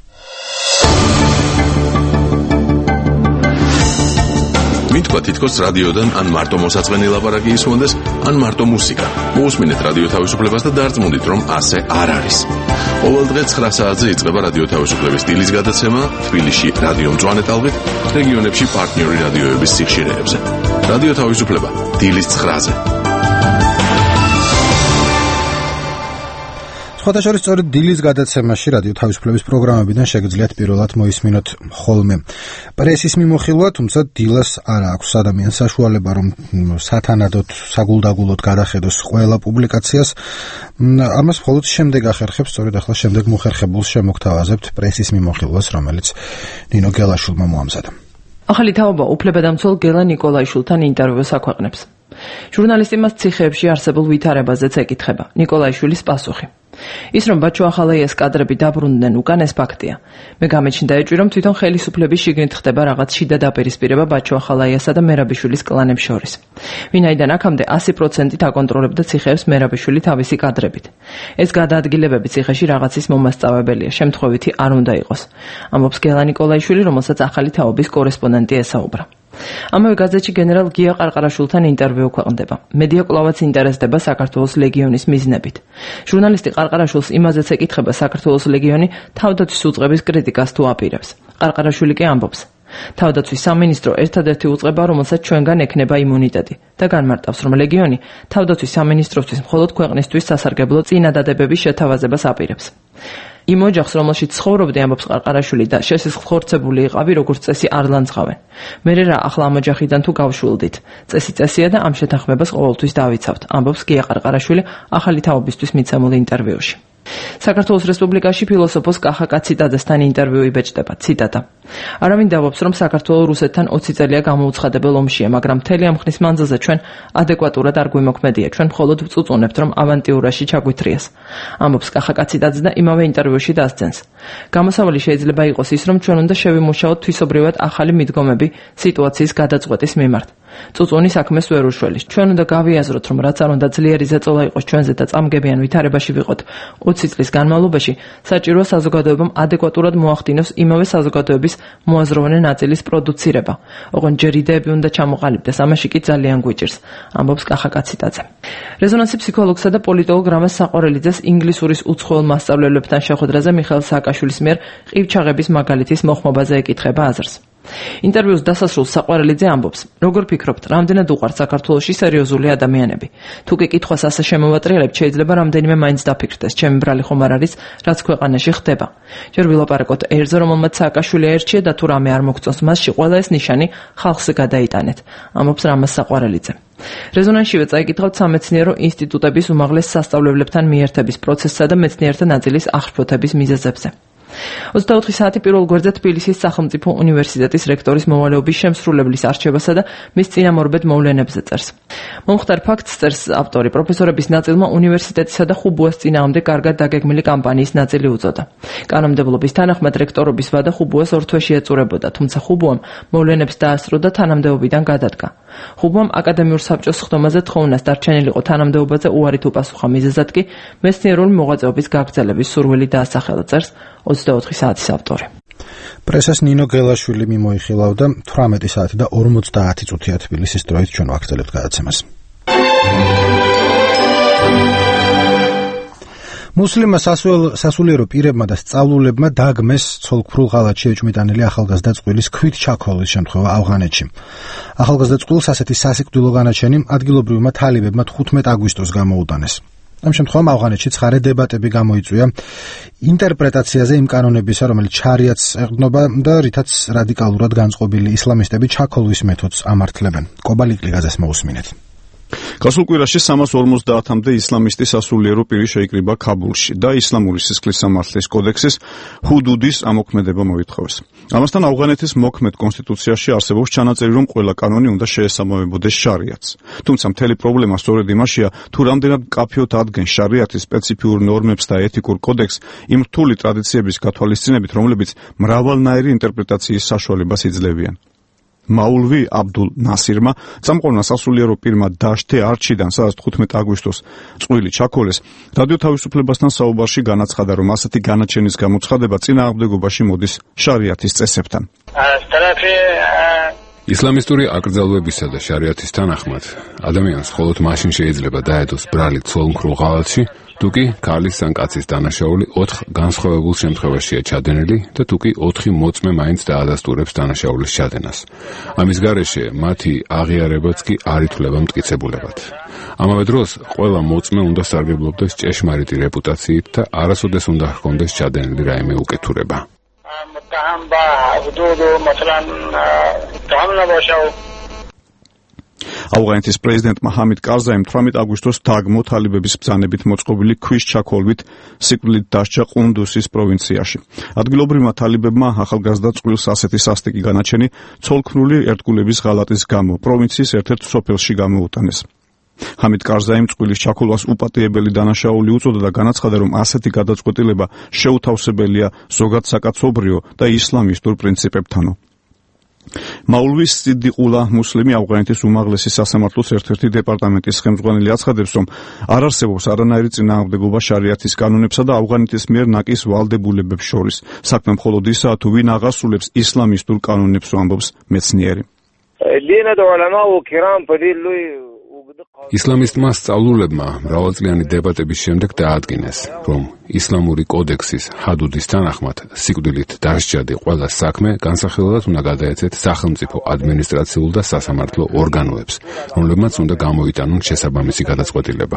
მითქვა თითქოს რადიოდან ან მარტო მოსაწყენი ლაპარაკი ისმონდეს, ან მარტო მუსიკა. მოусმინეთ რადიო თავისუფლებას და დარწმუნდით, რომ ასე არ არის. ყოველ დღე ცხრა საათზე იწყება რადიო თავისუფლების დილის გადაცემა თბილისში რადიო მწვანე ტალღით, რეგიონებში პარტნიორი რადიოების სიხშირეებზე. რადიო თავისუფლება დილის ცხრაზე. სხვათა შორის სწორედ დილის გადაცემაში რადიო თავისუფლების პროგრამებიდან შეგიძლიათ პირველად მოისმინოთ ხოლმე პრესის მიმოხილვა, თუმცა დილას არ აქვს ადამიანს საშუალება, რომ სათანადოდ საგულდაგულოდ გადახედოს ყველა პუბლიკაციას. ამას მხოლოდ შემდეგ ახერხებს, სწორედ ახლა შემდეგ მოხერხებულს შემოგთავაზებთ პრესის მიმოხილვას, რომელიც ნინო გელაშვილმა მოამზადა. ახალი თაობა უფლებადამცველ გელა ნიკოლაიშვილთან ინტერვიუს აქვეყნებს. ჟურნალისტი მას ციხეებში არსებულ ვითარებაზეც ეკითხება. ნიკოლაიშვილის პასუხი: ის რომ ბაჩო ახალაიას კადრები დაბრუნდნენ უკან, ეს ფაქტია. მე გამეჩნდა ეჭვი, რომ თვითონ ხელისუფლების შიგნით ხდება რაღაც შიდა დაპირისპირება ბაჩო ახალაიასა და მერაბიშვილის კლანებს შორის. ვინაიდან აქამდე ასი პროცენტით აკონტროლებდა ციხეებს მერაბიშვილი თავისი კადრებით. ეს გადაადგილებები ციხეში რაღაცის მომასწავებელია, შემთხვევითი არ უნდა იყოს. ამბობს გელა ნიკოლაიშვილი, რომელსაც ახალი თაობის კორესპონდენტი ესაუბრა. ამავე გაზეთში გენერალ გია ყარყარაშვილთან ინტერვიუ ქვეყნდება. მედია კვლავაც ინტერესდება საქართველოს ლეგიონის მიზნებით. ჟურნალისტი ყარყარაშვილს იმაზეც ეკითხება, საქართველოს ლეგიონი თავდაცვის უწყების კრიტიკას თუ აპირებს. ყარყარაშვილი კი ამბობს: თავდაცვის სამინისტრო ერთადერთი უწყება, რომელსაც ჩვენგან ექნება იმუნიტეტი და განმარტავს, რომ ლეგიონი თავდაცვის სამინისტროსთვის მხოლოდ ქვეყნისთვის სასარგებლო წინადადებების შეთავაზებას აპირებს. იმ ოჯახს, რომელშიც ცხოვრობდი, ამბობს ყარყარაშვილი, და შესიზღვრცებული იყავი, როგორც წესი არ ლანძღავენ. მერე რა, ახლა ამ ოჯახიდან თუ გავშვილდით. წესი წესია და ამ შეთანხმებას ყოველთვის დავიცავთ, ამბობს გია ყარყარაშვილი ახალი თაობისთვის მიცემულ ინტერვიუში. საქართველოს რესპუბლიკაში ფილოსოფოს კახა კაციტაძესთან ინტერვიუ იბეჭდება. ციტატა: არავინ დავობს, რომ საქართველოს რუსეთთან ოცი წელია გამოუცხადებელ ომშია, მაგრამ მთელი ამ ხნის მანძილზე ჩვენ ადეკვატურად არ გვიმოქმედია, ჩვენ მხოლოდ ვწუწუნებთ, რომ ავანტიურაში ჩაგვითრიეს. ამბობს კახაკაციდაძე და იმავე ინტერვიუში დასძენს. გამოსავალი შეიძლება იყოს ის, რომ ჩვენ უნდა შევიმუშაოთ თვისობრივად ახალი მიდგომები სიტუაციის გადაწყვეტის მიმართ. წუწუნი საქმეს ვერ უშველის. ჩვენ უნდა გავიაზროთ, რომ რაც არ უნდა ძლიერი ზეწოლა იყოს ჩვენზე და წამგებიან ვითარებაში ვიყოთ ოცი წლის განმავლობაში, საჭიროა საზოგადოებამ ადეკვატურად მოახდინოს იმავე საზოგადოების მოაზროვნე ნაწილის პროდუცირება. ოღონდ ჯერ იდეები უნდა ჩამოყალიბდეს, ამაში კი ძალიან გვიჭირს, ამბობს კახაკაციდაძე. რეზონანსი ფსიქოლოგსა და პოლიტოლოგ რამაზ საყვარელიძეს ინგლისურის უცხოელ მასწავლებლებთან შეხვედრაზე მიხეილ სააკაშვილის მიერ ყივჩაღების მაგალითის მოხმობაზე ეკითხება აზრს. ინტერვიუს დასასრულს საყვარელიძე ამბობს: როგორ ფიქრობთ, რამდენად უყვართ საქართველოში სერიოზული ადამიანები? თუ კი კითხვას ასე შემოვატრიალებთ, შეიძლება რამდენიმე მაინც დაფიქრდეს, ჩემი ბრალი ხომ არ არის, რაც ქვეყანაში ხდება. ჯერ ვილაპარაკოთ ერზე, რომელმაც სააკაშვილი აერჩია და თუ რამე არ მოგწონს მასში, ყველა ეს ნიშანი ხალხზე გადაიტანეთ, ამბობს რამაზ საყვარელიძე. რეზონანსშივე წაიკითხავთ სამეცნიერო ინსტიტუტების უმაღლეს სასწავლებლებთან მიერთების პროცესსა და მეცნიერთა ნაწილის აღშფოთების მიზეზებზე. ოცდაოთხი საათი პირველ გვერდზე თბილისის სახელმწიფო უნივერსიტეტის რექტორის მოვალეობის შემსრულებლის არჩევასა და მის წინამორბედ მოვლენებზე წერს. მომხდარ ფაქტს წერს ავტორი, პროფესორების ნაწილმა უნივერსიტეტისა და ხუბუას წინააღმდეგ კარგად დაგეგმილი კამპანიის ნაწილი უწოდა. კანონმდებლობის თანახმად რექტორობის ვადა ხუბუას ორ თვეში ეწურებოდა, თუმცა ხუბუამ მოვლენებს დაასწრო და თანამდებობიდან გადადგა. ხუბუამ აკადემიურ საბჭოს ხდომაზე თხოვნას დარჩენილიყო თანამდებობაზე უარი თუ პასუხა, მიზეზად კი მეცნიერული მოღვაწეობის გაგრძელების სურვილი დაასახელა, წერს ოცდაოთხი საათის ავტორი. პრესას ნინო გელაშვილი მიმოიხილავდა თვრამეტი საათი და ორმოცდაათი წუთია თბილისის დროით, ჩვენ ვაგრძელებთ გადაცემას. მუსლიმმა სასულიერო პირებმა და სწავლულებმა დაგმეს ცოლქმრულ ღალატში ეჭვმიტანილი ახალგაზრდა წყვილის ქვით ჩაქოლის შემთხვევა ავღანეთში. ახალგაზრდა წყვილს ასეთი სასიკვდილო განაჩენი ადგილობრივმა თალებებმა თხუთმეტ აგვისტოს გამოუტანეს. ამ შემთხვევამ ავღანეთში ცხარე დებატები გამოიწვია ინტერპრეტაციაზე იმ კანონებისა, რომელიც შარიათს ეყრდნობა და რითაც რადიკალურად განწყობილი ისლამისტები ჩაქოლვის მეთოდს ამართლებენ. კობალიკლი გაზას მოусმინეთ. გასულ კვირაში სამას ორმოცდაათამდე ისლამისტი სასულიერო პირი შეიკრიბა ქაბულში და ისლამური სისხლის სამართლის კოდექსის ჰუდუდის ამოქმედება მოითხოვეს. ამასთან ავღანეთის მოქმედ კონსტიტუციაში არსებობს ჩანაწერი, რომ ყველა კანონი უნდა შეესაბამებოდეს შარიათს. თუმცა მთელი პრობლემა სწორედ იმაშია, თუ რამდენად მკაფიოდ ადგენს შარიათის სპეციფიურ ნორმებს და ეთიკურ კოდექსს იმ რთული ტრადიციების გათვალისწინებით, რომლებიც მრავალნაირი ინტერპრეტაციის საშუალებას იძლევიან. მაულვი აბდულ ნასირმა წამყვანმა სასულიერო პირმა დაშთე არჩიდან, სადაც თხუთმეტ აგვისტოს წყვილი ჩაქოლეს, რადიო თავისუფლებასთან საუბარში განაცხადა, რომ ასეთი განაჩენის გამოცხადება წინააღმდეგობაში მოდის შარიათის წესებთან. ისლამისტური აკრძალვებისა და შარიათის თანახმად ადამიანს მხოლოდ მაშინ შეიძლება დაედოს ბრალი ცოლქმრულ ღალატში, თუ კი ქალის ან კაცის დანაშაული ოთხ განსხვავებულ შემთხვევაშია ჩადენილი და თუ კი ოთხი მოწმე მაინც დაადასტურებს დანაშაულის ჩადენას. ამის გარეშე მათი აღიარებაც კი არ ითვლება მტკიცებულებად. ამავე დროს ყველა მოწმე უნდა სარგებლობდეს ჭეშმარიტი რეპუტაციით და არასოდეს უნდა ჰქონდეს ჩადენილი რაიმე უკეთურება. ავღანეთის პრეზიდენტმა ჰამიდ კარზაიმ თვრამეტ აგვისტოს დაგმო თალიბების ბრძანებით მოწყობილი ქვის ჩაქოლვით სიკვდილით დასჯა ყუნდუსის პროვინციაში. ადგილობრივმა თალიბებმა ახალგაზრდა წყვილს ასეთი სასტიკი განაჩენი ცოლქმრული ერთგულების ღალატის გამო პროვინციის ერთ-ერთ სოფელში გამოუტანეს. ჰამიდ კარზაიმ წყვილის ჩაქოლვას უპატიებელი დანაშაული უწოდა და განაცხადა, რომ ასეთი გადაწყვეტილება შეუთავსებელია ზოგად საკაცობრიო და ისლამისტურ პრინციპებთანო. მაულვის სიდიყულა მუსლიმი ავღანეთის უმაღლესი სასამართლოს ერთ-ერთი დეპარტამენტის ხელმძღვანელი აცხადებს, რომ არ არსებობს არანაირი წინააღმდეგობა შარიათის კანონებსა და ავღანეთის მიერ ნაკის ვალდებულებებს შორის. საქმე მხოლოდ ისაა, თუ ვინ აღასრულებს ისლამისტურ კანონებს, ამბობს მეცნიერი. ისლამისტმა სწავლულებმა მრავალწლიანი დებატების შემდეგ დაადგინეს, რომ ისლამური კოდექსის ჰადუდის თანახმად სიკვდილით დასჯადი ყველა საქმე განსახილველად უნდა გადაეცეთ სახელმწიფო ადმინისტრაციულ და სასამართლო ორგანოებს, რომლებმაც უნდა გამოიტანონ შესაბამისი გადაწყვეტილება.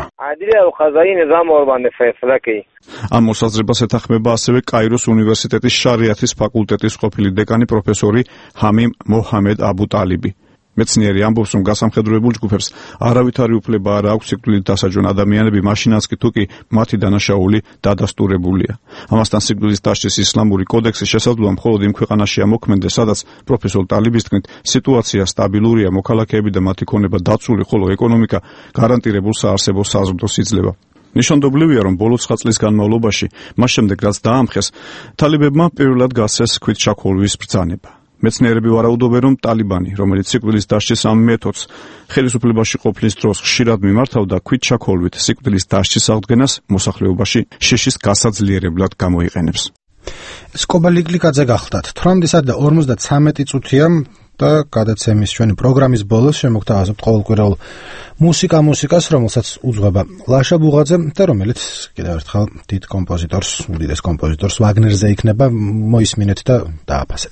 ამ მოსაზრებას ეთანხმება ასევე კაიროს უნივერსიტეტის შარიათის ფაკულტეტის ყოფილი დეკანი პროფესორი ჰამიმ მოჰამედ აბუ ტალიბი. მეცნიერი ამბობს, რომ გასამხედროებულ ჯგუფებს არავითარი უფლება არ აქვს სიკვდილით დასაჯონ ადამიანები, მაშინაც კი თუ კი მათი დანაშაული დადასტურებულია. ამასთან სიკვდილის დასჯის ისლამური კოდექსი შესაძლოა მხოლოდ იმ ქვეყანაში ამოქმედდეს, სადაც პროფესორ ტალიბის თქმით, სიტუაცია სტაბილურია, მოქალაქეები და მათი ქონება დაცული, ხოლო ეკონომიკა გარანტირებულ საარსებო საზრდოს იძლევა. ნიშანდობლივია, რომ ბოლო ცხრა წლის განმავლობაში, მას შემდეგ რაც დაამხეს, თალიბებმა პირველად გასცეს ქვით ჩაქოლვის ბრძანება. მეცნიერები ვარაუდობენ, რომ ტალიბანი, რომელიც სიკვდილის დასჯის ამ მეთოდს ხელისუფლებაში ყოფნის დროს ხშირად მიმართავდა, ქვით ჩაქოლვით სიკვდილის დასჯის აღდგენას მოსახლეობაში შეშის გასაძლიერებლად გამოიყენებს. სკობალიგლიკაძე გახლდათ. თვრამდისა და ორმოცდათვრამეტი წუთია და გადაცემის ჩვენი პროგრამის ბოლოს შემოგთავაზებთ ყოველკვირეულ მუსიკა მუსიკას, რომელსაც უძღვება ლაშა ბუღაძე და რომელიც კიდევ ერთხელ დიდ კომპოზიტორს, უდიდეს კომპოზიტორს ვაგნერზე იქნება, მოისმინეთ და დააფასეთ.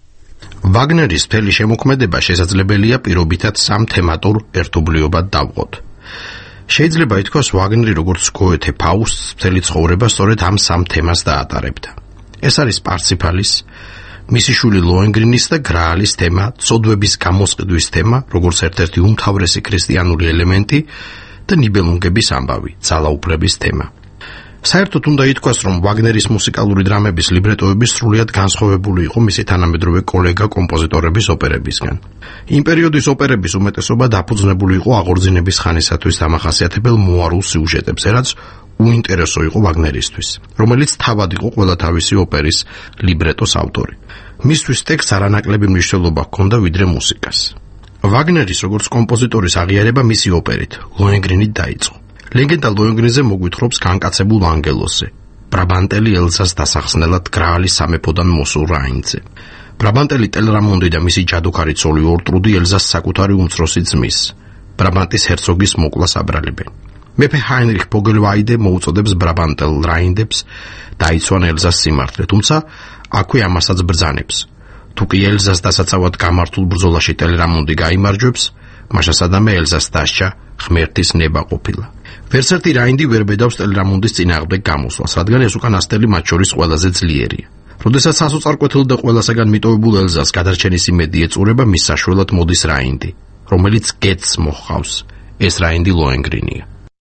ვაგნერის მთელი შემოქმედება შესაძლებელია პირობითად სამ თემატურ ერთობლიობად დავყოთ. შეიძლება ითქვას, ვაგნერი როგორც გოეთე ფაუსტს მთელი ცხოვრება სწორედ ამ სამ თემას დაატარებდა. ეს არის პარციფალის, მისი შვილი ლოენგრინის და გრაალის თემა, წოდვების გამოსყიდვის თემა, როგორც ერთ-ერთი უმთავრესი ქრისტიანული ელემენტი და ნიბელუნგების ამბავი, ძალაუფლების თემა. საერთოდ უნდა ითქვას, რომ ვაგნერის მუსიკალური დრამების ლიბრეტოები სრულიად განსხვავებული იყო მისი თანამედროვე კოლეგა კომპოზიტორების ოპერებისგან. იმ პერიოდის ოპერების უმეტესობა დაფუძნებული იყო აღორძინების ხანისათვის დამახასიათებელ მოარულ სიუჟეტებზე, რაც უინტერესო იყო ვაგნერისთვის, რომელიც თავად იყო ყველა თავისი ოპერის ლიბრეტოს ავტორი. მისთვის ტექსტს არანაკლები მნიშვნელობა ჰქონდა ვიდრე მუსიკას. ვაგნერის როგორც კომპოზიტორის აღიარება მისი ოპერით ლოენგრინით დაიწყო. ლეგენდა ლოენგრინზე მოგვითხრობს განკაცებულ ანგელოზზე, ბრაბანტელი ელზას დასახსნელად გრაალის სამეფოდან მოსულ რაინდზე. ბრაბანტელი ტელრამონდი და მისი ჯადოქარი ცოლი ორტრუდი ელზას საკუთარი უმცროსი ძმის, ბრაბანტის ჰერცოგის მოკვლას აბრალებენ. მეფე ჰაინრიხ ფოგელვაიდე მოუწოდებს ბრაბანტელ რაინდებს დაიცვან ელზას სიმართლე, თუმცა აქვე ამასაც ბრძანებს. თუ კი ელზას დასაცავად გამართულ ბრძოლაში ტელრამონდი გაიმარჯვებს, მაშასადამე ელზას დასჯა ღმერთის ნება ყოფილა. ვერც ერთი რაინდი ვერ ბედავს ტელრამონდის წინააღმდეგ გამოსვლას, რადგან ეს უკანასკნელი მათ შორის ყველაზე ძლიერია. როდესაც სასოწარკვეთილ და ყველასაგან მიტოვებულ ელზას გადარჩენის იმედი ეწურება, მის საშველად მოდის რაინდი, რომელიც გეტს მოჰყავს. ეს რაინდი ლოენგრინია.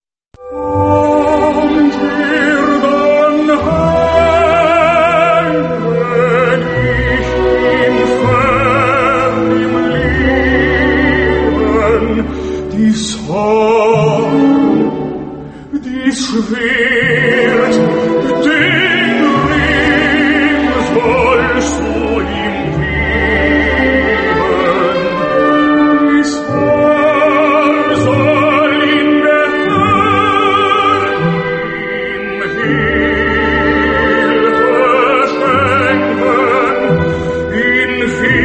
Schwert, den Ring sollst du ihm geben. Dies Haar soll ihm gehören, ihm Hilfe schenken, in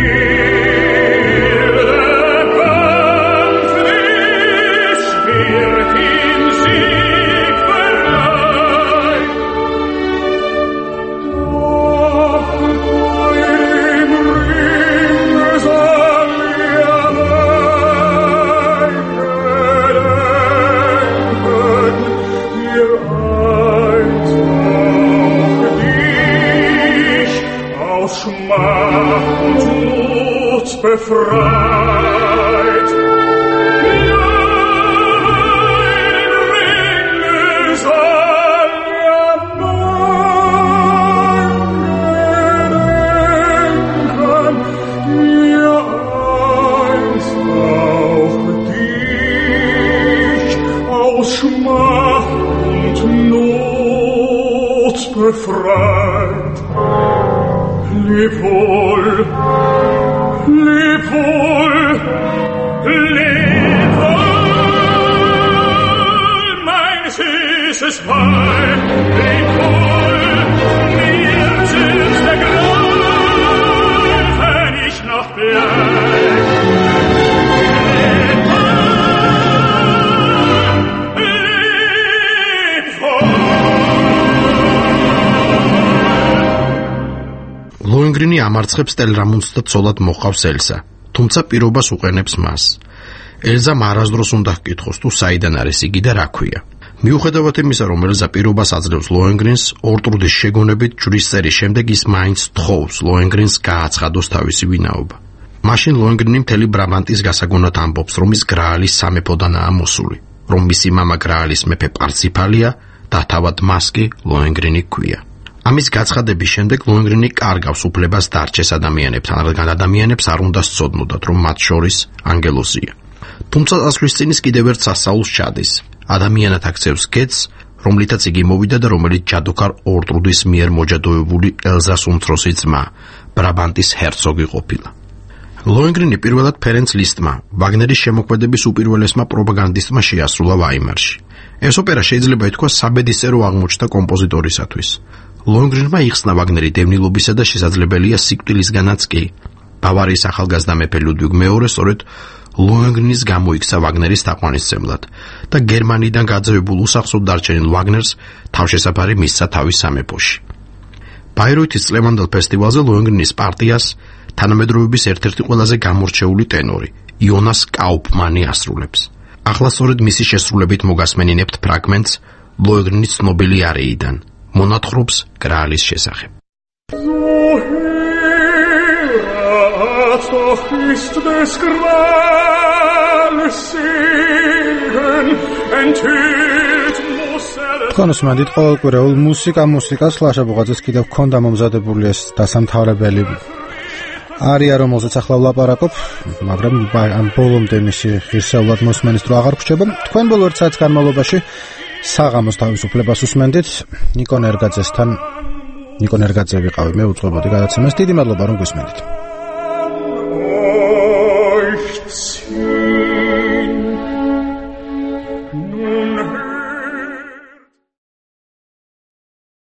viele Kampf des Schwert in Sieg verleiht. Doch im Ring soll er gedenken, dir einst auch dich aus Schmach und Not befreit. Ja, im Ring soll er mein gedenken, dir einst auch dich aus Schmach und Not befreit. Leb wohl, leb wohl, leb wohl, mein süßes Weib, leb wohl, mir süß der Grund, wenn ich noch bleib. Leb wohl, leb wohl. ლოენგრინი ამარცხებს ტელრამონდს და ცოლად მოჰყავს ელსა, თუმცა პირობას უყენებს მას. ელზამ არასდროს უნდა ჰკითხოს, თუ საიდან არის იგი და რა ქვია. მიუხედავად იმისა, რომ ელზა პირობას აძლევს ლოენგრინს, ორტრუდის შეგონებით ჯვრის წერის შემდეგ ის მაინც თხოვს ლოენგრინს გააცხადოს თავისი ვინაობა. მაშინ ლოენგრინი მთელი ბრაბანტის გასაგონად ამბობს, რომ ის გრაალის სამეფოდანაა მოსული, რომ მისი მამა გრაალის მეფე პარციფალია და თავად მას კი ლოენგრინი ჰქვია. ამის გაცხადების შემდეგ ლოენგრინი კარგავს უფლებას დარჩეს ადამიანებთან, რადგან ადამიანებს არ უნდა სწოდნოდათ, რომ მათ შორის ანგელოზია. თუმცა წასვლის წინ ის კიდევ ერთ სასწაულს ჩადის. ადამიანად აქცევს გედს, რომლითაც იგი მოვიდა და რომელიც ჯადოქარ ორტრუდის მიერ მოჯადოებული ელზას უმცროსი ძმა, ბრაბანტის ჰერცოგი ყოფილა. ლოენგრინი პირველად ფერენც ლისტმა, ვაგნერის შემოქმედების უპირველესმა პროპაგანდისტმა შეასრულა ვაიმარში. ეს ოპერა შეიძლება ითქვას საბედისწერო აღმოჩნდა კომპოზიტორისათვის. ლოენგრინმა იხსნა ვაგნერი დევნილობისა და შესაძლებელია სიკვდილისგანაც კი. ბავარიის ახალგაზრდა მეფე ლუდვიგ მეორე სწორედ ლოენგრინის გამო იქცა ვაგნერის თაყვანისმცემლად და გერმანიიდან გაძევებულ უსახსროდ დარჩენილ ვაგნერს თავშესაფარი მისცა თავის სამეფოში. ბაიროითის წლევანდელ ფესტივალზე ლოენგრინის პარტიას თანამედროვეობის ერთ-ერთი ყველაზე გამორჩეული ტენორი იონას კაუფმანი ასრულებს. ახლა სწორედ მისი შესრულებით მოგასმენინებთ ფრაგმენტს ლოენგრინის ცნობილი არეიდან, მონათხრობს გრაალის შესახებ. Doch ist des Grals Segen enthüllt muss er თქვენ უსმენთ ყოველკვირეულ მუსიკა მუსიკას ლაშაბუღაძეს კიდევ ჰქონდა მომზადებული ეს დასამთავრებელი არია, რომელზეც ახლა ვლაპარაკობ, მაგრამ ამ ბოლომდე მისი ღირსეულად მოსმენის დრო აღარ გრჩება. თქვენ ბოლო ერთ საათის განმავლობაში საღამოს თავისუფლებას უსმენდით ნიკონ ერგაძესთან. ნიკონ ერგაძე ვიყავი, მე უწყობოდი გადაცემას. დიდი მადლობა რომ გვისმენთ.